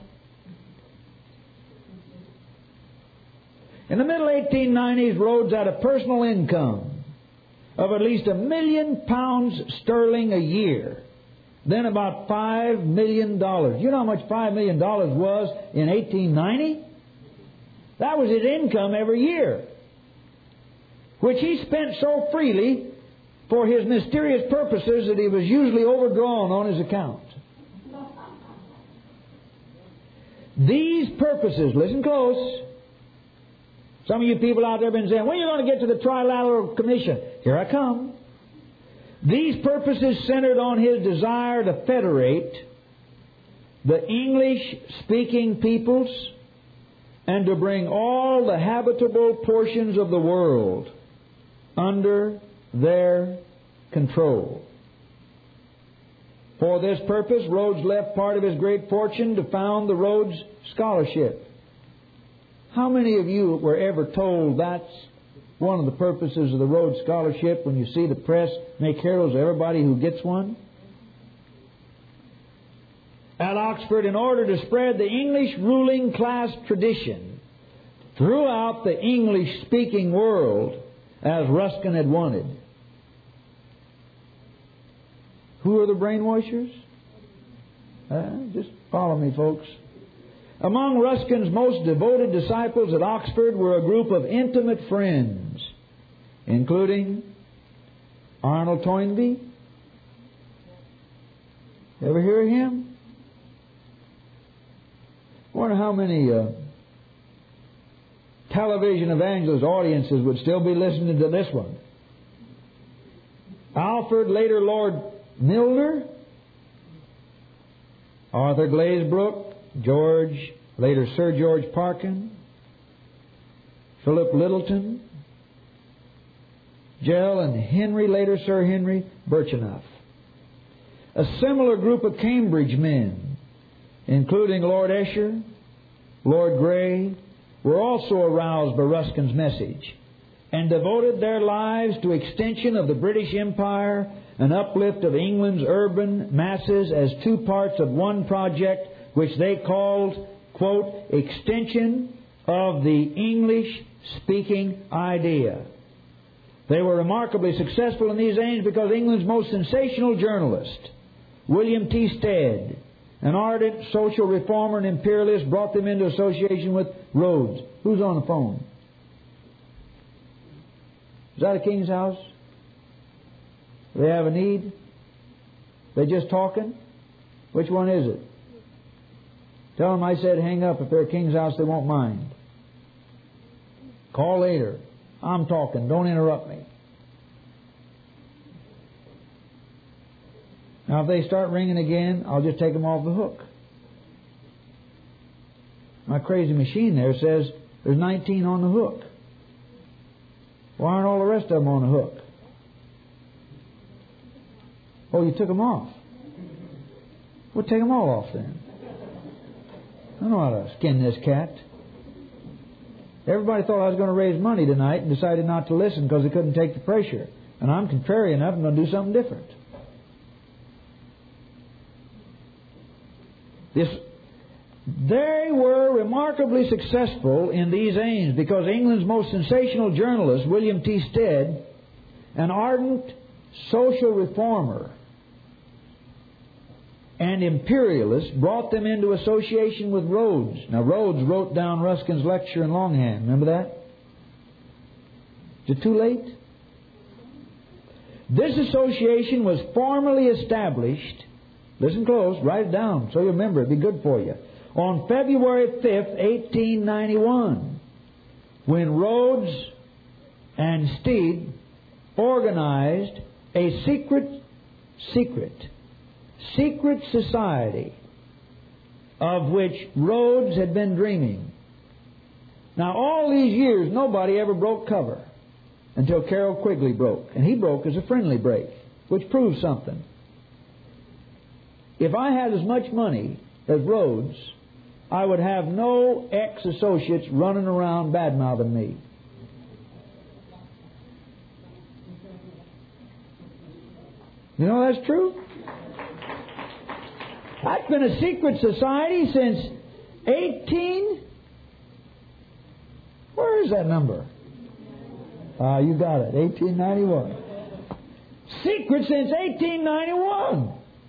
A: In the middle 1890s, Rhodes had a personal income of at least £1 million sterling a year. Then about $5 million. You know how much $5 million was in 1890? That was his income every year, which he spent so freely for his mysterious purposes that he was usually overdrawn on his account. These purposes, listen close. Some of you people out there have been saying, when are you going to get to the Trilateral Commission? Here I come. These purposes centered on his desire to federate the English-speaking peoples and to bring all the habitable portions of the world under their control. For this purpose, Rhodes left part of his great fortune to found the Rhodes Scholarship. How many of you were ever told that's one of the purposes of the Rhodes Scholarship when you see the press make heroes of everybody who gets one? At Oxford, in order to spread the English ruling class tradition throughout the English-speaking world, as Ruskin had wanted. Who are the brainwashers? Just follow me, folks. Among Ruskin's most devoted disciples at Oxford were a group of intimate friends, including Arnold Toynbee. Ever hear of him? I wonder how many television evangelist audiences would still be listening to this one. Alfred, later Lord Milner, Arthur Glazebrook, George, later Sir George Parkin, Philip Littleton, Gell and Henry, later Sir Henry Birchenough. A similar group of Cambridge men, including Lord Esher, Lord Grey, were also aroused by Ruskin's message and devoted their lives to extension of the British Empire and uplift of England's urban masses as two parts of one project which they called, quote, extension of the English-speaking idea. They were remarkably successful in these aims because England's most sensational journalist, William T. Stead, an ardent social reformer and imperialist, brought them into association with Rhodes. Who's on the phone? Is that a King's House? Do they have a need? They just talking? Which one is it? Tell them I said hang up. If they're a King's House, they won't mind. Call later. I'm talking. Don't interrupt me. Now, if they start ringing again, I'll just take them off the hook. My crazy machine there says there's 19 on the hook. Why aren't all the rest of them on the hook? Oh, you took them off. Well, take them all off then. I don't know how to skin this cat. Everybody thought I was going to raise money tonight and decided not to listen because they couldn't take the pressure. And I'm contrary enough, I'm going to do something different. They were remarkably successful in these aims because England's most sensational journalist, William T. Stead, an ardent social reformer and imperialist, brought them into association with Rhodes. Now, Rhodes wrote down Ruskin's lecture in longhand. Remember that? Is it too late? This association was formally established, listen close, write it down so you remember, it'd be good for you, on February 5th, 1891, when Rhodes and Stead organized a secret society of which Rhodes had been dreaming. Now, all these years, nobody ever broke cover until Carroll Quigley broke. And he broke as a friendly break, which proves something. If I had as much money as Rhodes, I would have no ex-associates running around bad-mouthing me. You know that's true? I've been a secret society since 18... Where is that number? You got it, 1891. Secret since 1891.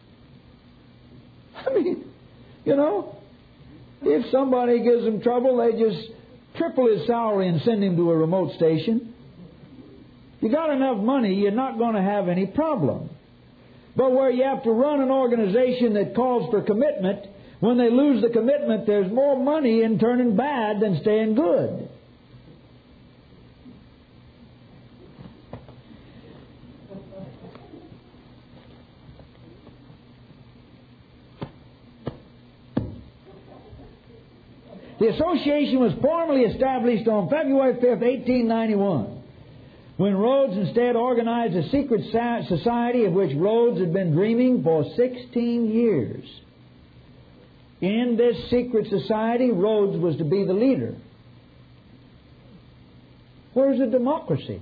A: I mean, you know, if somebody gives him trouble, they just triple his salary and send him to a remote station. You got enough money, you're not going to have any problem. But where you have to run an organization that calls for commitment, when they lose the commitment, there's more money in turning bad than staying good. The association was formally established on February 5th, 1891, when Rhodes instead organized a secret society of which Rhodes had been dreaming for 16 years. In this secret society, Rhodes was to be the leader. Where's the democracy?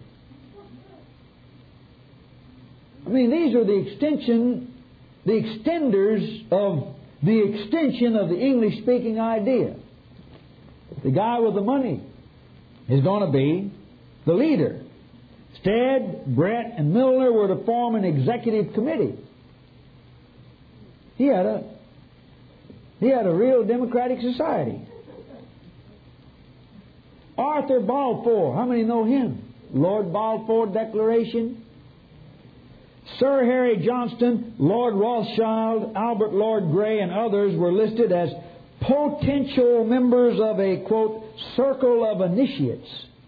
A: I mean, these are the extenders of the extension of the English-speaking idea. The guy with the money is going to be the leader. Stead, Brett, and Milner were to form an executive committee. He had a real democratic society. Arthur Balfour, how many know him? Lord Balfour Declaration. Sir Harry Johnston, Lord Rothschild, Albert Lord Grey, and others were listed as potential members of a, quote, circle of initiates.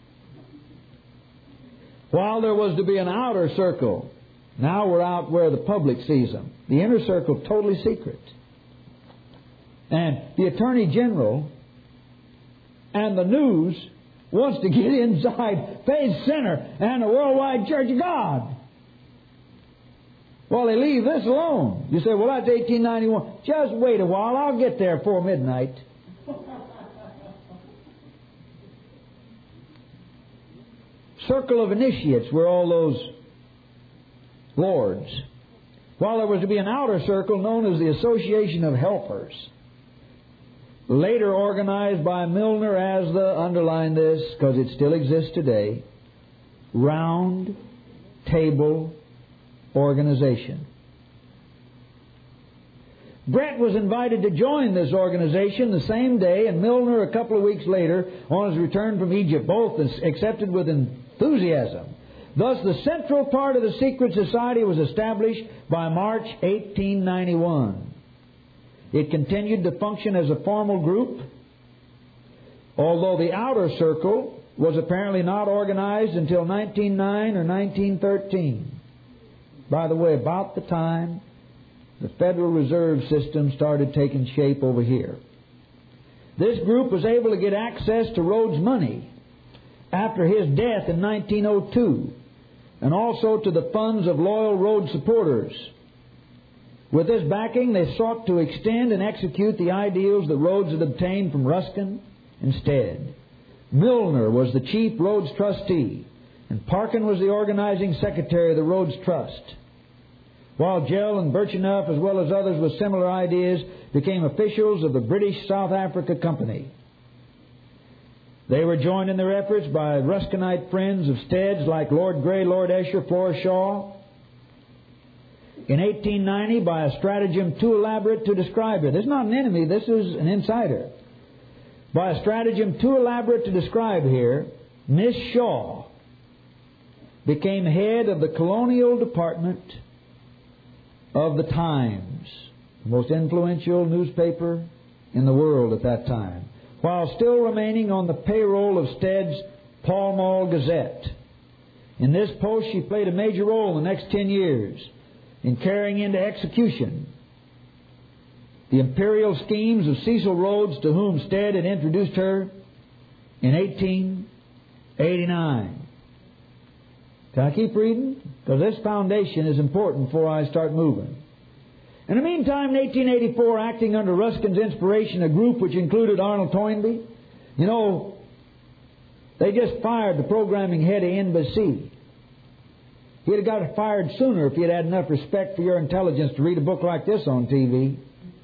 A: While there was to be an outer circle, now we're out where the public sees them. The inner circle, totally secret. And the Attorney General and the news wants to get inside Faith Center and the Worldwide Church of God. Well, they leave this alone. You say, well, that's 1891. Just wait a while. I'll get there before midnight. Circle of initiates were all those lords. While there was to be an outer circle known as the Association of Helpers, later organized by Milner as the, underline this because it still exists today, Round Table Organization. Brett was invited to join this organization the same day, and Milner a couple of weeks later on his return from Egypt. Both accepted with enthusiasm. Thus, the central part of the secret society was established by March 1891. It continued to function as a formal group, although the outer circle was apparently not organized until 1909 or 1913. By the way, about the time the Federal Reserve System started taking shape over here. This group was able to get access to Rhodes' money after his death in 1902, and also to the funds of loyal Rhodes supporters. With this backing, they sought to extend and execute the ideals that Rhodes had obtained from Ruskin and Stead. Milner was the chief Rhodes trustee, and Parkin was the organizing secretary of the Rhodes Trust, while Gell and Birchenough, as well as others with similar ideas, became officials of the British South Africa Company. They were joined in their efforts by Ruskinite friends of Stead's like Lord Grey, Lord Esher, Flora Shaw. In 1890, by a stratagem too elaborate to describe it. This is not an enemy, this is an insider. By a stratagem too elaborate to describe here, Miss Shaw became head of the colonial department of the Times, the most influential newspaper in the world at that time, while still remaining on the payroll of Stead's Pall Mall Gazette. In this post she played a major role in the next 10 years in carrying into execution the imperial schemes of Cecil Rhodes, to whom Stead had introduced her in 1889. Can I keep reading? Because this foundation is important before I start moving. In the meantime, in 1884, acting under Ruskin's inspiration, a group which included Arnold Toynbee. You know, they just fired the programming head of NBC. He'd have got fired sooner if he had had enough respect for your intelligence to read a book like this on TV.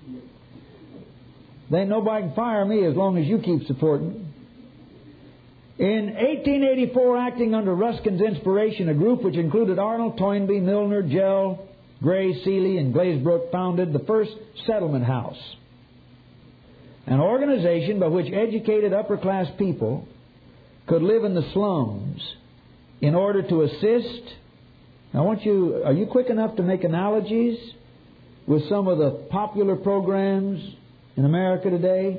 A: Then nobody can fire me as long as you keep supporting. In 1884, acting under Ruskin's inspiration, a group which included Arnold Toynbee, Milner, Gell, Gray, Seeley, and Glazebrook founded the first Settlement House, an organization by which educated upper-class people could live in the slums in order to assist. Now, are you quick enough to make analogies with some of the popular programs in America today?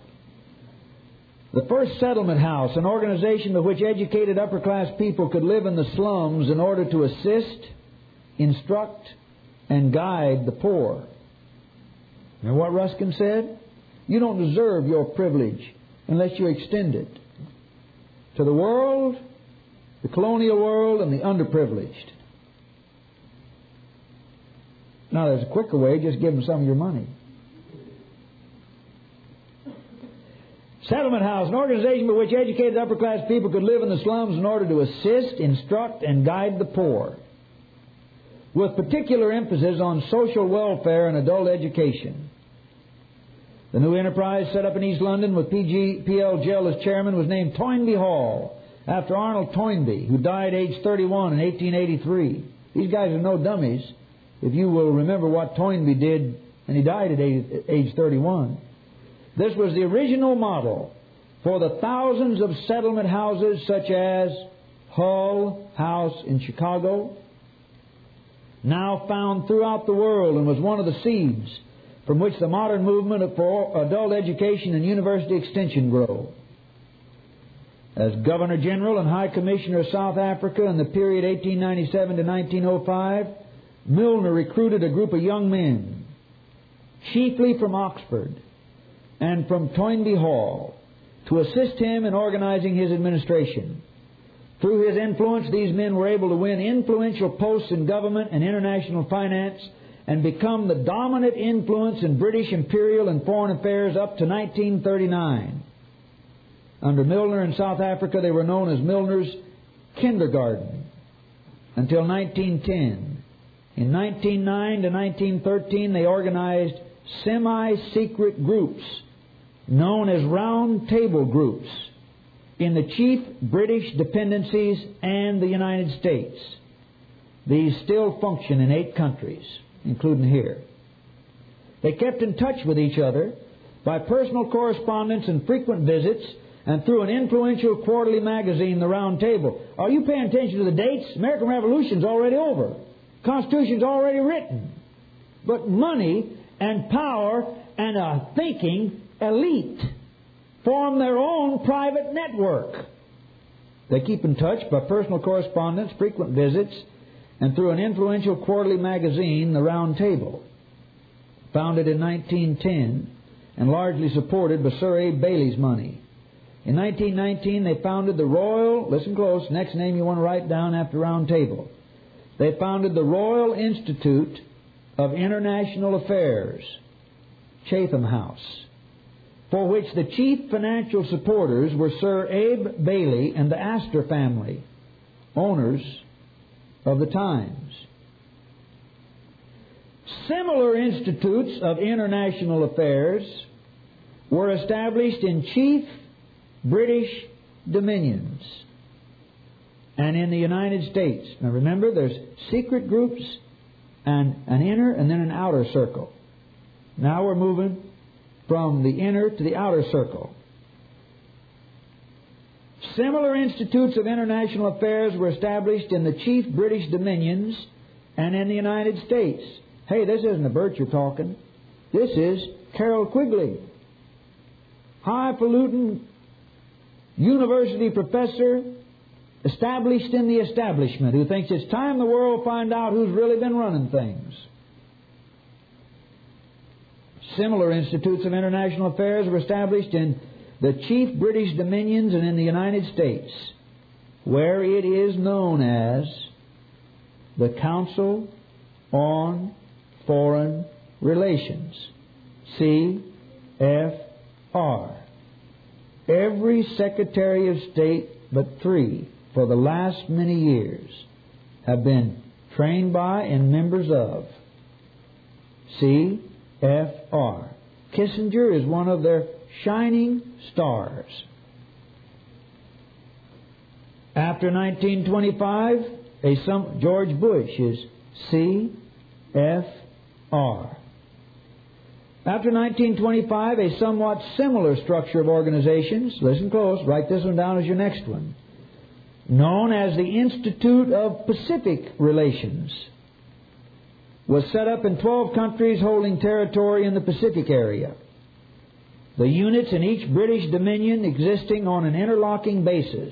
A: The first Settlement House, an organization by which educated upper-class people could live in the slums in order to assist, instruct, and guide the poor. Remember what Ruskin said? You don't deserve your privilege unless you extend it to the world, the colonial world, and the underprivileged. Now, there's a quicker way. Just give them some of your money. Settlement House, an organization by which educated upper-class people could live in the slums in order to assist, instruct, and guide the poor, with particular emphasis on social welfare and adult education. The new enterprise, set up in East London with P.L. Gell as chairman, was named Toynbee Hall, after Arnold Toynbee, who died age 31 in 1883. These guys are no dummies, if you will remember what Toynbee did, and he died at age 31. This was the original model for the thousands of settlement houses such as Hull House in Chicago, now found throughout the world, and was one of the seeds from which the modern movement for adult education and university extension grow. As Governor General and High Commissioner of South Africa in the period 1897 to 1905, Milner recruited a group of young men, chiefly from Oxford and from Toynbee Hall, to assist him in organizing his administration. Through his influence, these men were able to win influential posts in government and international finance and become the dominant influence in British imperial and foreign affairs up to 1939. Under Milner in South Africa, they were known as Milner's Kindergarten until 1910. In 1909 to 1913, they organized semi-secret groups known as Round Table Groups in the chief British dependencies and the United States. These still function in 8 countries, including here. They kept in touch with each other by personal correspondence and frequent visits, and through an influential quarterly magazine, The Round Table. Are you paying attention to the dates? American Revolution's already over. Constitution's already written. But money and power and a thinking elite form their own private network. They keep in touch by personal correspondence, frequent visits, and through an influential quarterly magazine, The Round Table, founded in 1910 and largely supported by Sir Abe Bailey's money. In 1919, they founded the Royal, listen close, next name you want to write down after Round Table. They founded the Royal Institute of International Affairs, Chatham House, for which the chief financial supporters were Sir Abe Bailey and the Astor family, owners of the Times. Similar institutes of international affairs were established in chief British dominions and in the United States. Now remember, there's secret groups and an inner and then an outer circle. Now we're moving from the inner to the outer circle. Similar institutes of international affairs were established in the chief British dominions and in the United States. Hey, this isn't a Bert you're talking. This is Carroll Quigley, highfalutin university professor established in the establishment, who thinks it's time the world find out who's really been running things. Similar institutes of international affairs were established in the chief British dominions and in the United States, where it is known as the Council on Foreign Relations, CFR. Every Secretary of State but 3 for the last many years have been trained by and members of CFR. Kissinger is one of their shining stars. After 1925, George Bush is CFR. After 1925, a somewhat similar structure of organizations, listen close, write this one down as your next one, known as the Institute of Pacific Relations, was set up in 12 countries holding territory in the Pacific area. The units in each British dominion existing on an interlocking basis.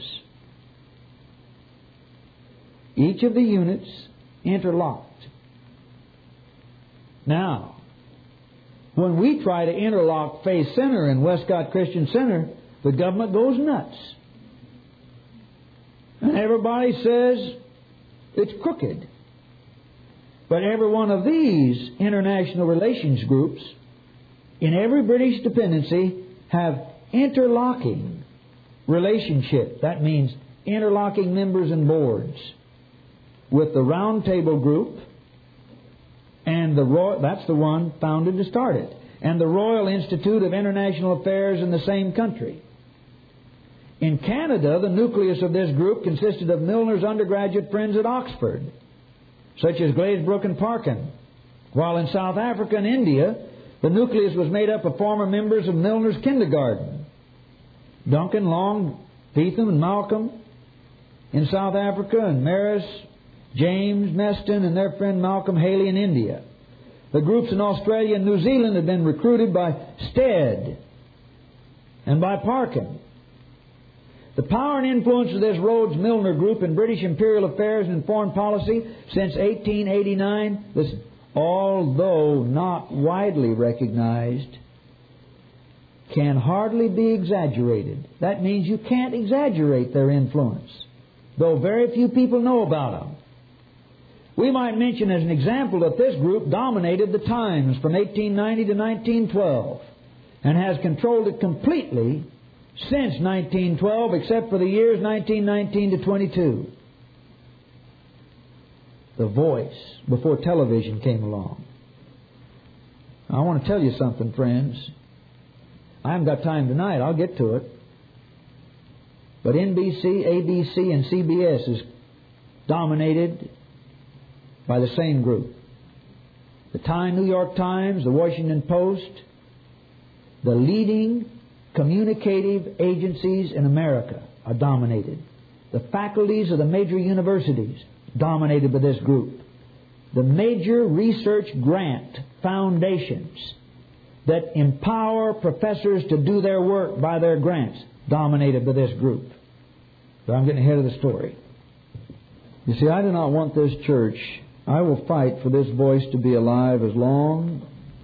A: Each of the units interlocked. Now, when we try to interlock Faith Center and Westcott Christian Center, the government goes nuts. And everybody says it's crooked. But every one of these international relations groups in every British dependency have interlocking relationship. That means interlocking members and boards with the Round Table Group, and that's the one founded to start it, and the Royal Institute of International Affairs in the same country. In Canada, the nucleus of this group consisted of Milner's undergraduate friends at Oxford, such as Glazebrook and Parkin, while in South Africa and India, the nucleus was made up of former members of Milner's kindergarten, Duncan, Long, Beetham, and Malcolm in South Africa, and Maris, James, Meston, and their friend Malcolm Haley in India. The groups in Australia and New Zealand had been recruited by Stead and by Parkin. The power and influence of this Rhodes-Milner group in British imperial affairs and foreign policy since 1889, listen, although not widely recognized, can hardly be exaggerated. That means you can't exaggerate their influence, though very few people know about them. We might mention as an example that this group dominated the Times from 1890 to 1912 and has controlled it completely since 1912, except for the years 1919 to 22. The Voice, before television came along. I want to tell you something, friends. I haven't got time tonight. I'll get to it. But NBC, ABC, and CBS is dominated by the same group. The New York Times, the Washington Post, the leading communicative agencies in America are dominated. The faculties of the major universities dominated by this group. The major research grant foundations that empower professors to do their work by their grants dominated by this group. But I'm getting ahead of the story. You see, I do not want this church. I will fight for this voice to be alive as long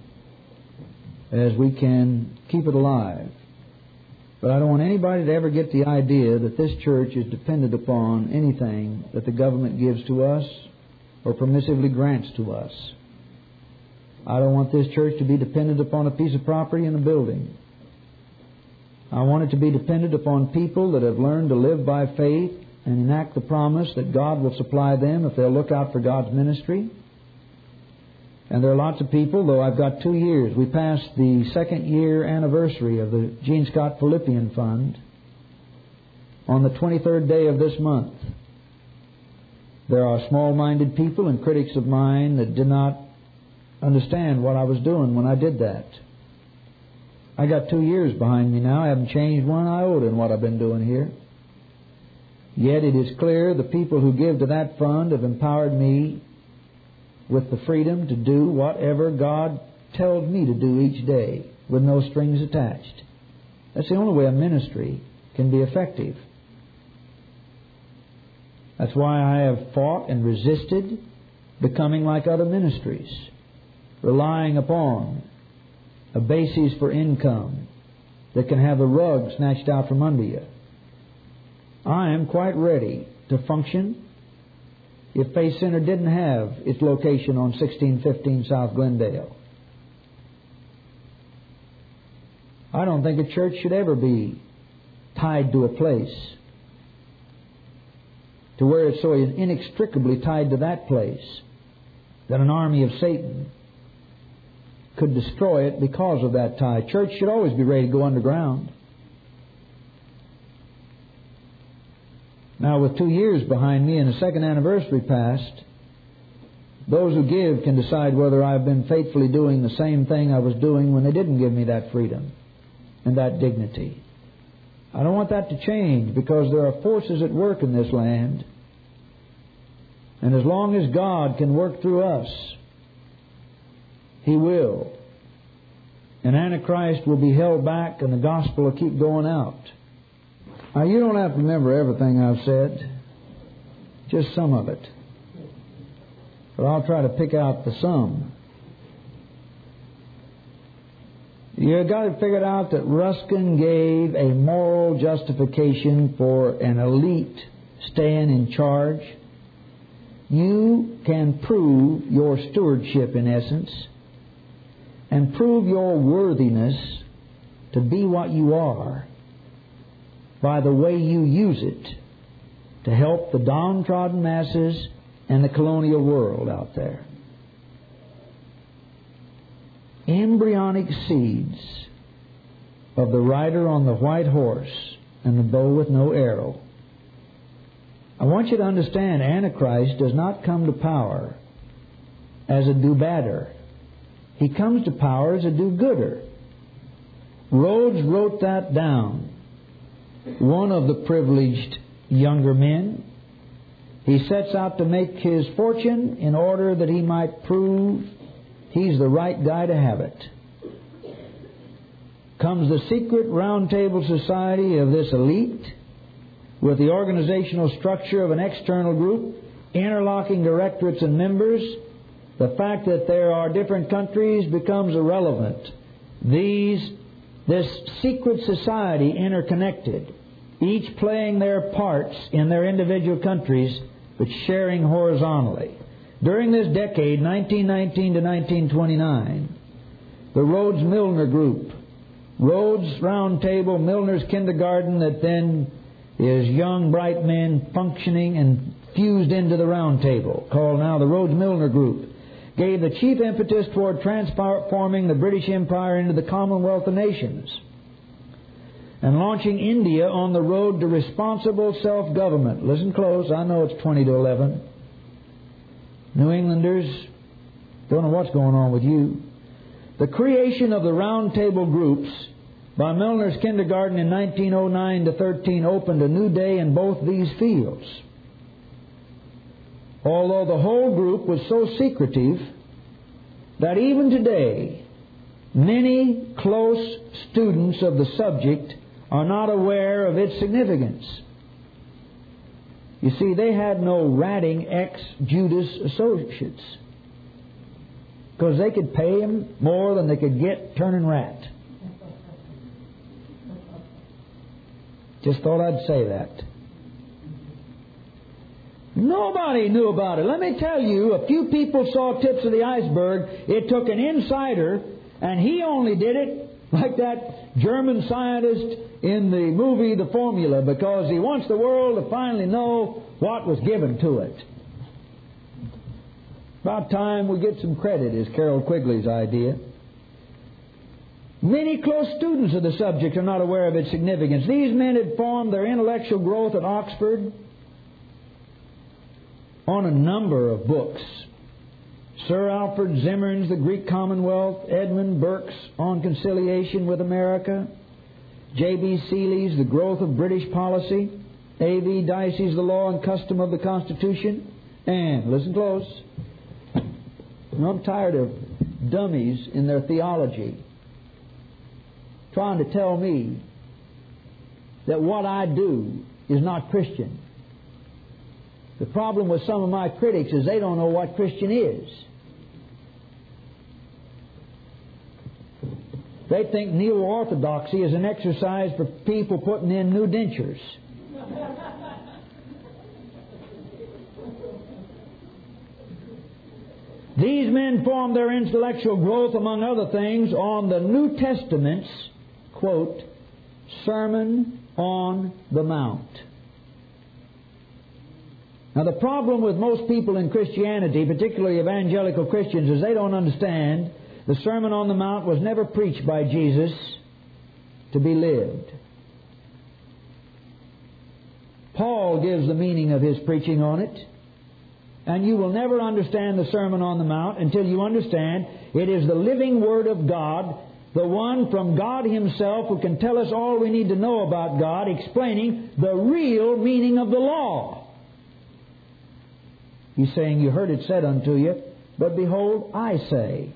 A: as we can keep it alive. But I don't want anybody to ever get the idea that this church is dependent upon anything that the government gives to us or permissively grants to us. I don't want this church to be dependent upon a piece of property and a building. I want it to be dependent upon people that have learned to live by faith and enact the promise that God will supply them if they'll look out for God's ministry. And there are lots of people, though I've got 2 years. We passed the 2nd year anniversary of the Gene Scott Philippian Fund on the 23rd day of this month. There are small-minded people and critics of mine that did not understand what I was doing when I did that. I got 2 years behind me now. I haven't changed one iota in what I've been doing here. Yet it is clear the people who give to that fund have empowered me with the freedom to do whatever God tells me to do each day with no strings attached. That's the only way a ministry can be effective. That's why I have fought and resisted becoming like other ministries, relying upon a basis for income that can have the rug snatched out from under you. I am quite ready to function if Faith Center didn't have its location on 1615 South Glendale. I don't think a church should ever be tied to a place to where it's so inextricably tied to that place that an army of Satan could destroy it because of that tie. Church should always be ready to go underground. Now, with 2 years behind me and a 2nd anniversary passed, those who give can decide whether I've been faithfully doing the same thing I was doing when they didn't give me that freedom and that dignity. I don't want that to change, because there are forces at work in this land. And as long as God can work through us, He will. And Antichrist will be held back and the gospel will keep going out. Now, you don't have to remember everything I've said, just some of it. But I'll try to pick out the some. You've got to figure out that Ruskin gave a moral justification for an elite staying in charge. You can prove your stewardship, in essence, and prove your worthiness to be what you are by the way you use it to help the downtrodden masses and the colonial world out there. Embryonic seeds of the rider on the white horse and the bow with no arrow. I want you to understand, Antichrist does not come to power as a do-badder. He comes to power as a do-gooder. Rhodes wrote that down. One of the privileged younger men. He sets out to make his fortune in order that he might prove he's the right guy to have it. Comes the secret roundtable society of this elite with the organizational structure of an external group, interlocking directorates and members. The fact that there are different countries becomes irrelevant. This secret society interconnected, each playing their parts in their individual countries, but sharing horizontally. During this decade, 1919 to 1929, the Rhodes Milner Group, Rhodes Round Table, Milner's Kindergarten, that then is young, bright men functioning and fused into the Round Table, called now the Rhodes Milner Group, gave the chief impetus toward transforming the British Empire into the Commonwealth of Nations and launching India on the road to responsible self-government. Listen close, I know it's 20 to 11. New Englanders, don't know what's going on with you. The creation of the Round Table groups by Milner's Kindergarten in 1909 to 13 opened a new day in both these fields. Although the whole group was so secretive that even today many close students of the subject are not aware of its significance. You see, they had no ratting ex-Judas associates, because they could pay him more than they could get turning rat. Just thought I'd say that. Nobody knew about it. Let me tell you, a few people saw tips of the iceberg. It took an insider, and he only did it like that German scientist in the movie The Formula, because he wants the world to finally know what was given to it. About time we get some credit is Carroll Quigley's idea. Many close students of the subject are not aware of its significance. These men had formed their intellectual growth at Oxford on a number of books. Sir Alfred Zimmern's The Greek Commonwealth, Edmund Burke's On Conciliation with America, J.B. Seeley's The Growth of British Policy, A.V. Dicey's The Law and Custom of the Constitution, and, listen close, I'm tired of dummies in their theology trying to tell me that what I do is not Christian. The problem with some of my critics is they don't know what Christian is. They think neo-orthodoxy is an exercise for people putting in new dentures. These men formed their intellectual growth, among other things, on the New Testament's, quote, Sermon on the Mount. Now, the problem with most people in Christianity, particularly evangelical Christians, is they don't understand the Sermon on the Mount was never preached by Jesus to be lived. Paul gives the meaning of his preaching on it. And you will never understand the Sermon on the Mount until you understand it is the living Word of God, the one from God Himself who can tell us all we need to know about God, explaining the real meaning of the law. He's saying, you heard it said unto you, but behold, I say.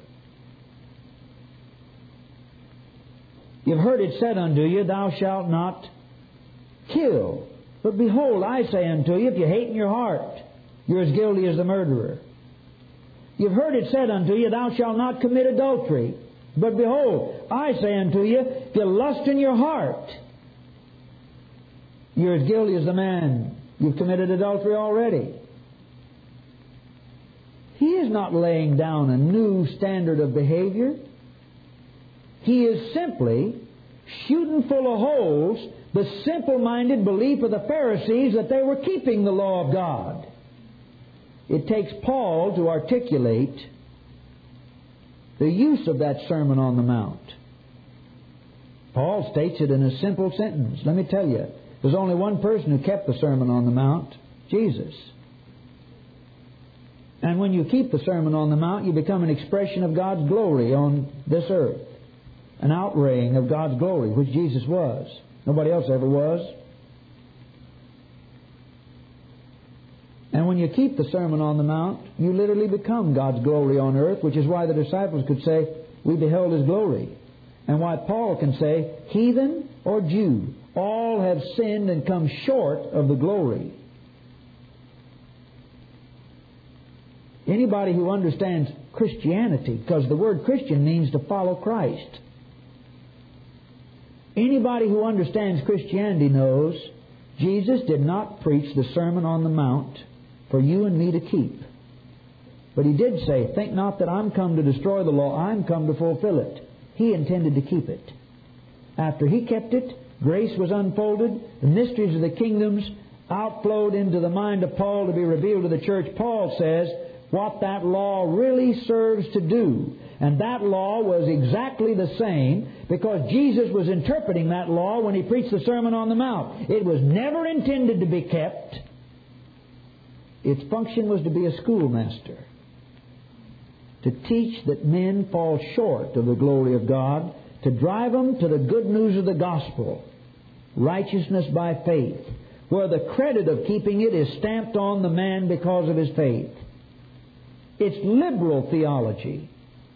A: You've heard it said unto you, thou shalt not kill. But behold, I say unto you, if you hate in your heart, you're as guilty as the murderer. You've heard it said unto you, thou shalt not commit adultery. But behold, I say unto you, if you lust in your heart, you're as guilty as the man. You've committed adultery already. He is not laying down a new standard of behavior. He is simply shooting full of holes the simple-minded belief of the Pharisees that they were keeping the law of God. It takes Paul to articulate the use of that Sermon on the Mount. Paul states it in a simple sentence. Let me tell you, there's only one person who kept the Sermon on the Mount, Jesus. And when you keep the Sermon on the Mount, you become an expression of God's glory on this earth. An outraying of God's glory, which Jesus was. Nobody else ever was. And when you keep the Sermon on the Mount, you literally become God's glory on earth, which is why the disciples could say, we beheld His glory. And why Paul can say, heathen or Jew, all have sinned and come short of the glory. Anybody who understands Christianity, because the word Christian means to follow Christ. Anybody who understands Christianity knows Jesus did not preach the Sermon on the Mount for you and me to keep. But He did say, think not that I'm come to destroy the law, I'm come to fulfill it. He intended to keep it. After He kept it, grace was unfolded, the mysteries of the kingdoms outflowed into the mind of Paul to be revealed to the church. Paul says what that law really serves to do. And that law was exactly the same because Jesus was interpreting that law when He preached the Sermon on the Mount. It was never intended to be kept. Its function was to be a schoolmaster, to teach that men fall short of the glory of God, to drive them to the good news of the gospel, righteousness by faith, where the credit of keeping it is stamped on the man because of his faith. It's liberal theology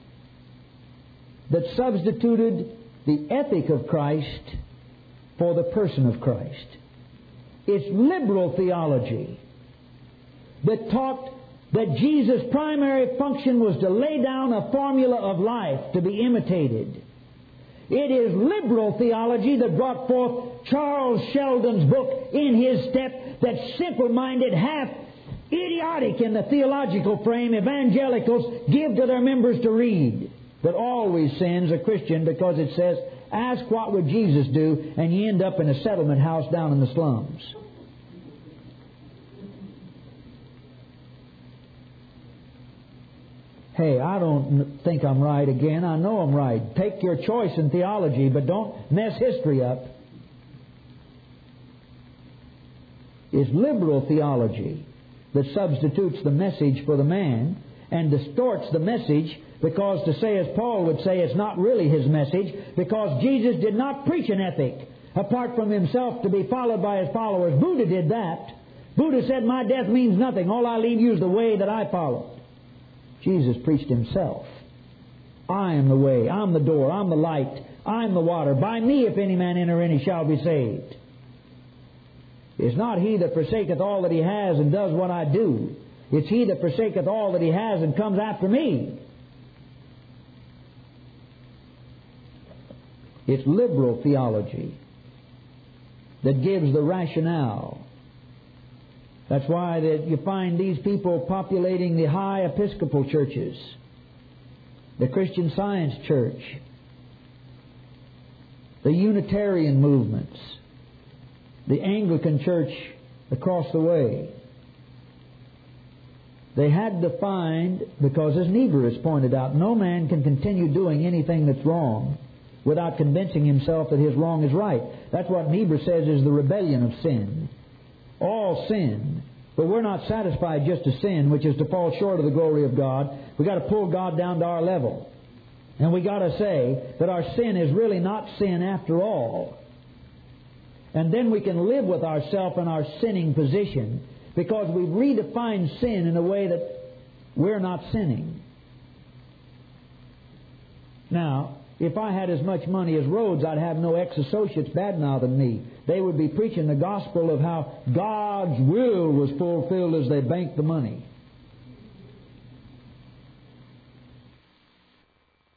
A: that substituted the ethic of Christ for the person of Christ. It's liberal theology that taught that Jesus' primary function was to lay down a formula of life to be imitated. It is liberal theology that brought forth Charles Sheldon's book, In His Step, that simple-minded, half idiotic in the theological frame evangelicals give to their members to read that always sins a Christian because it says, ask what would Jesus do, and you end up in a settlement house down in the slums. Hey, I don't think I'm right again. I know I'm right. Take your choice in theology, but don't mess history up. It's liberal theology that substitutes the message for the man and distorts the message, because to say, as Paul would say, it's not really his message, because Jesus did not preach an ethic apart from himself to be followed by his followers. Buddha did that. Buddha said, my death means nothing. All I leave you is the way that I followed. Jesus preached himself. I am the way, I'm the door, I'm the light, I'm the water. By me, if any man enter in, he shall be saved. It's not he that forsaketh all that he has and does what I do. It's he that forsaketh all that he has and comes after me. It's liberal theology that gives the rationale. That's why that you find these people populating the high Episcopal churches, the Christian Science Church, the Unitarian movements, the Anglican Church across the way. They had to find, because as Niebuhr has pointed out, no man can continue doing anything that's wrong without convincing himself that his wrong is right. That's what Niebuhr says is the rebellion of sin. All sin. But we're not satisfied just to sin, which is to fall short of the glory of God. We've got to pull God down to our level. And we've got to say that our sin is really not sin after all. And then we can live with ourselves in our sinning position, because we've redefined sin in a way that we're not sinning. Now, if I had as much money as Rhodes, I'd have no ex-associates bad-mouthing me. They would be preaching the gospel of how God's will was fulfilled as they banked the money.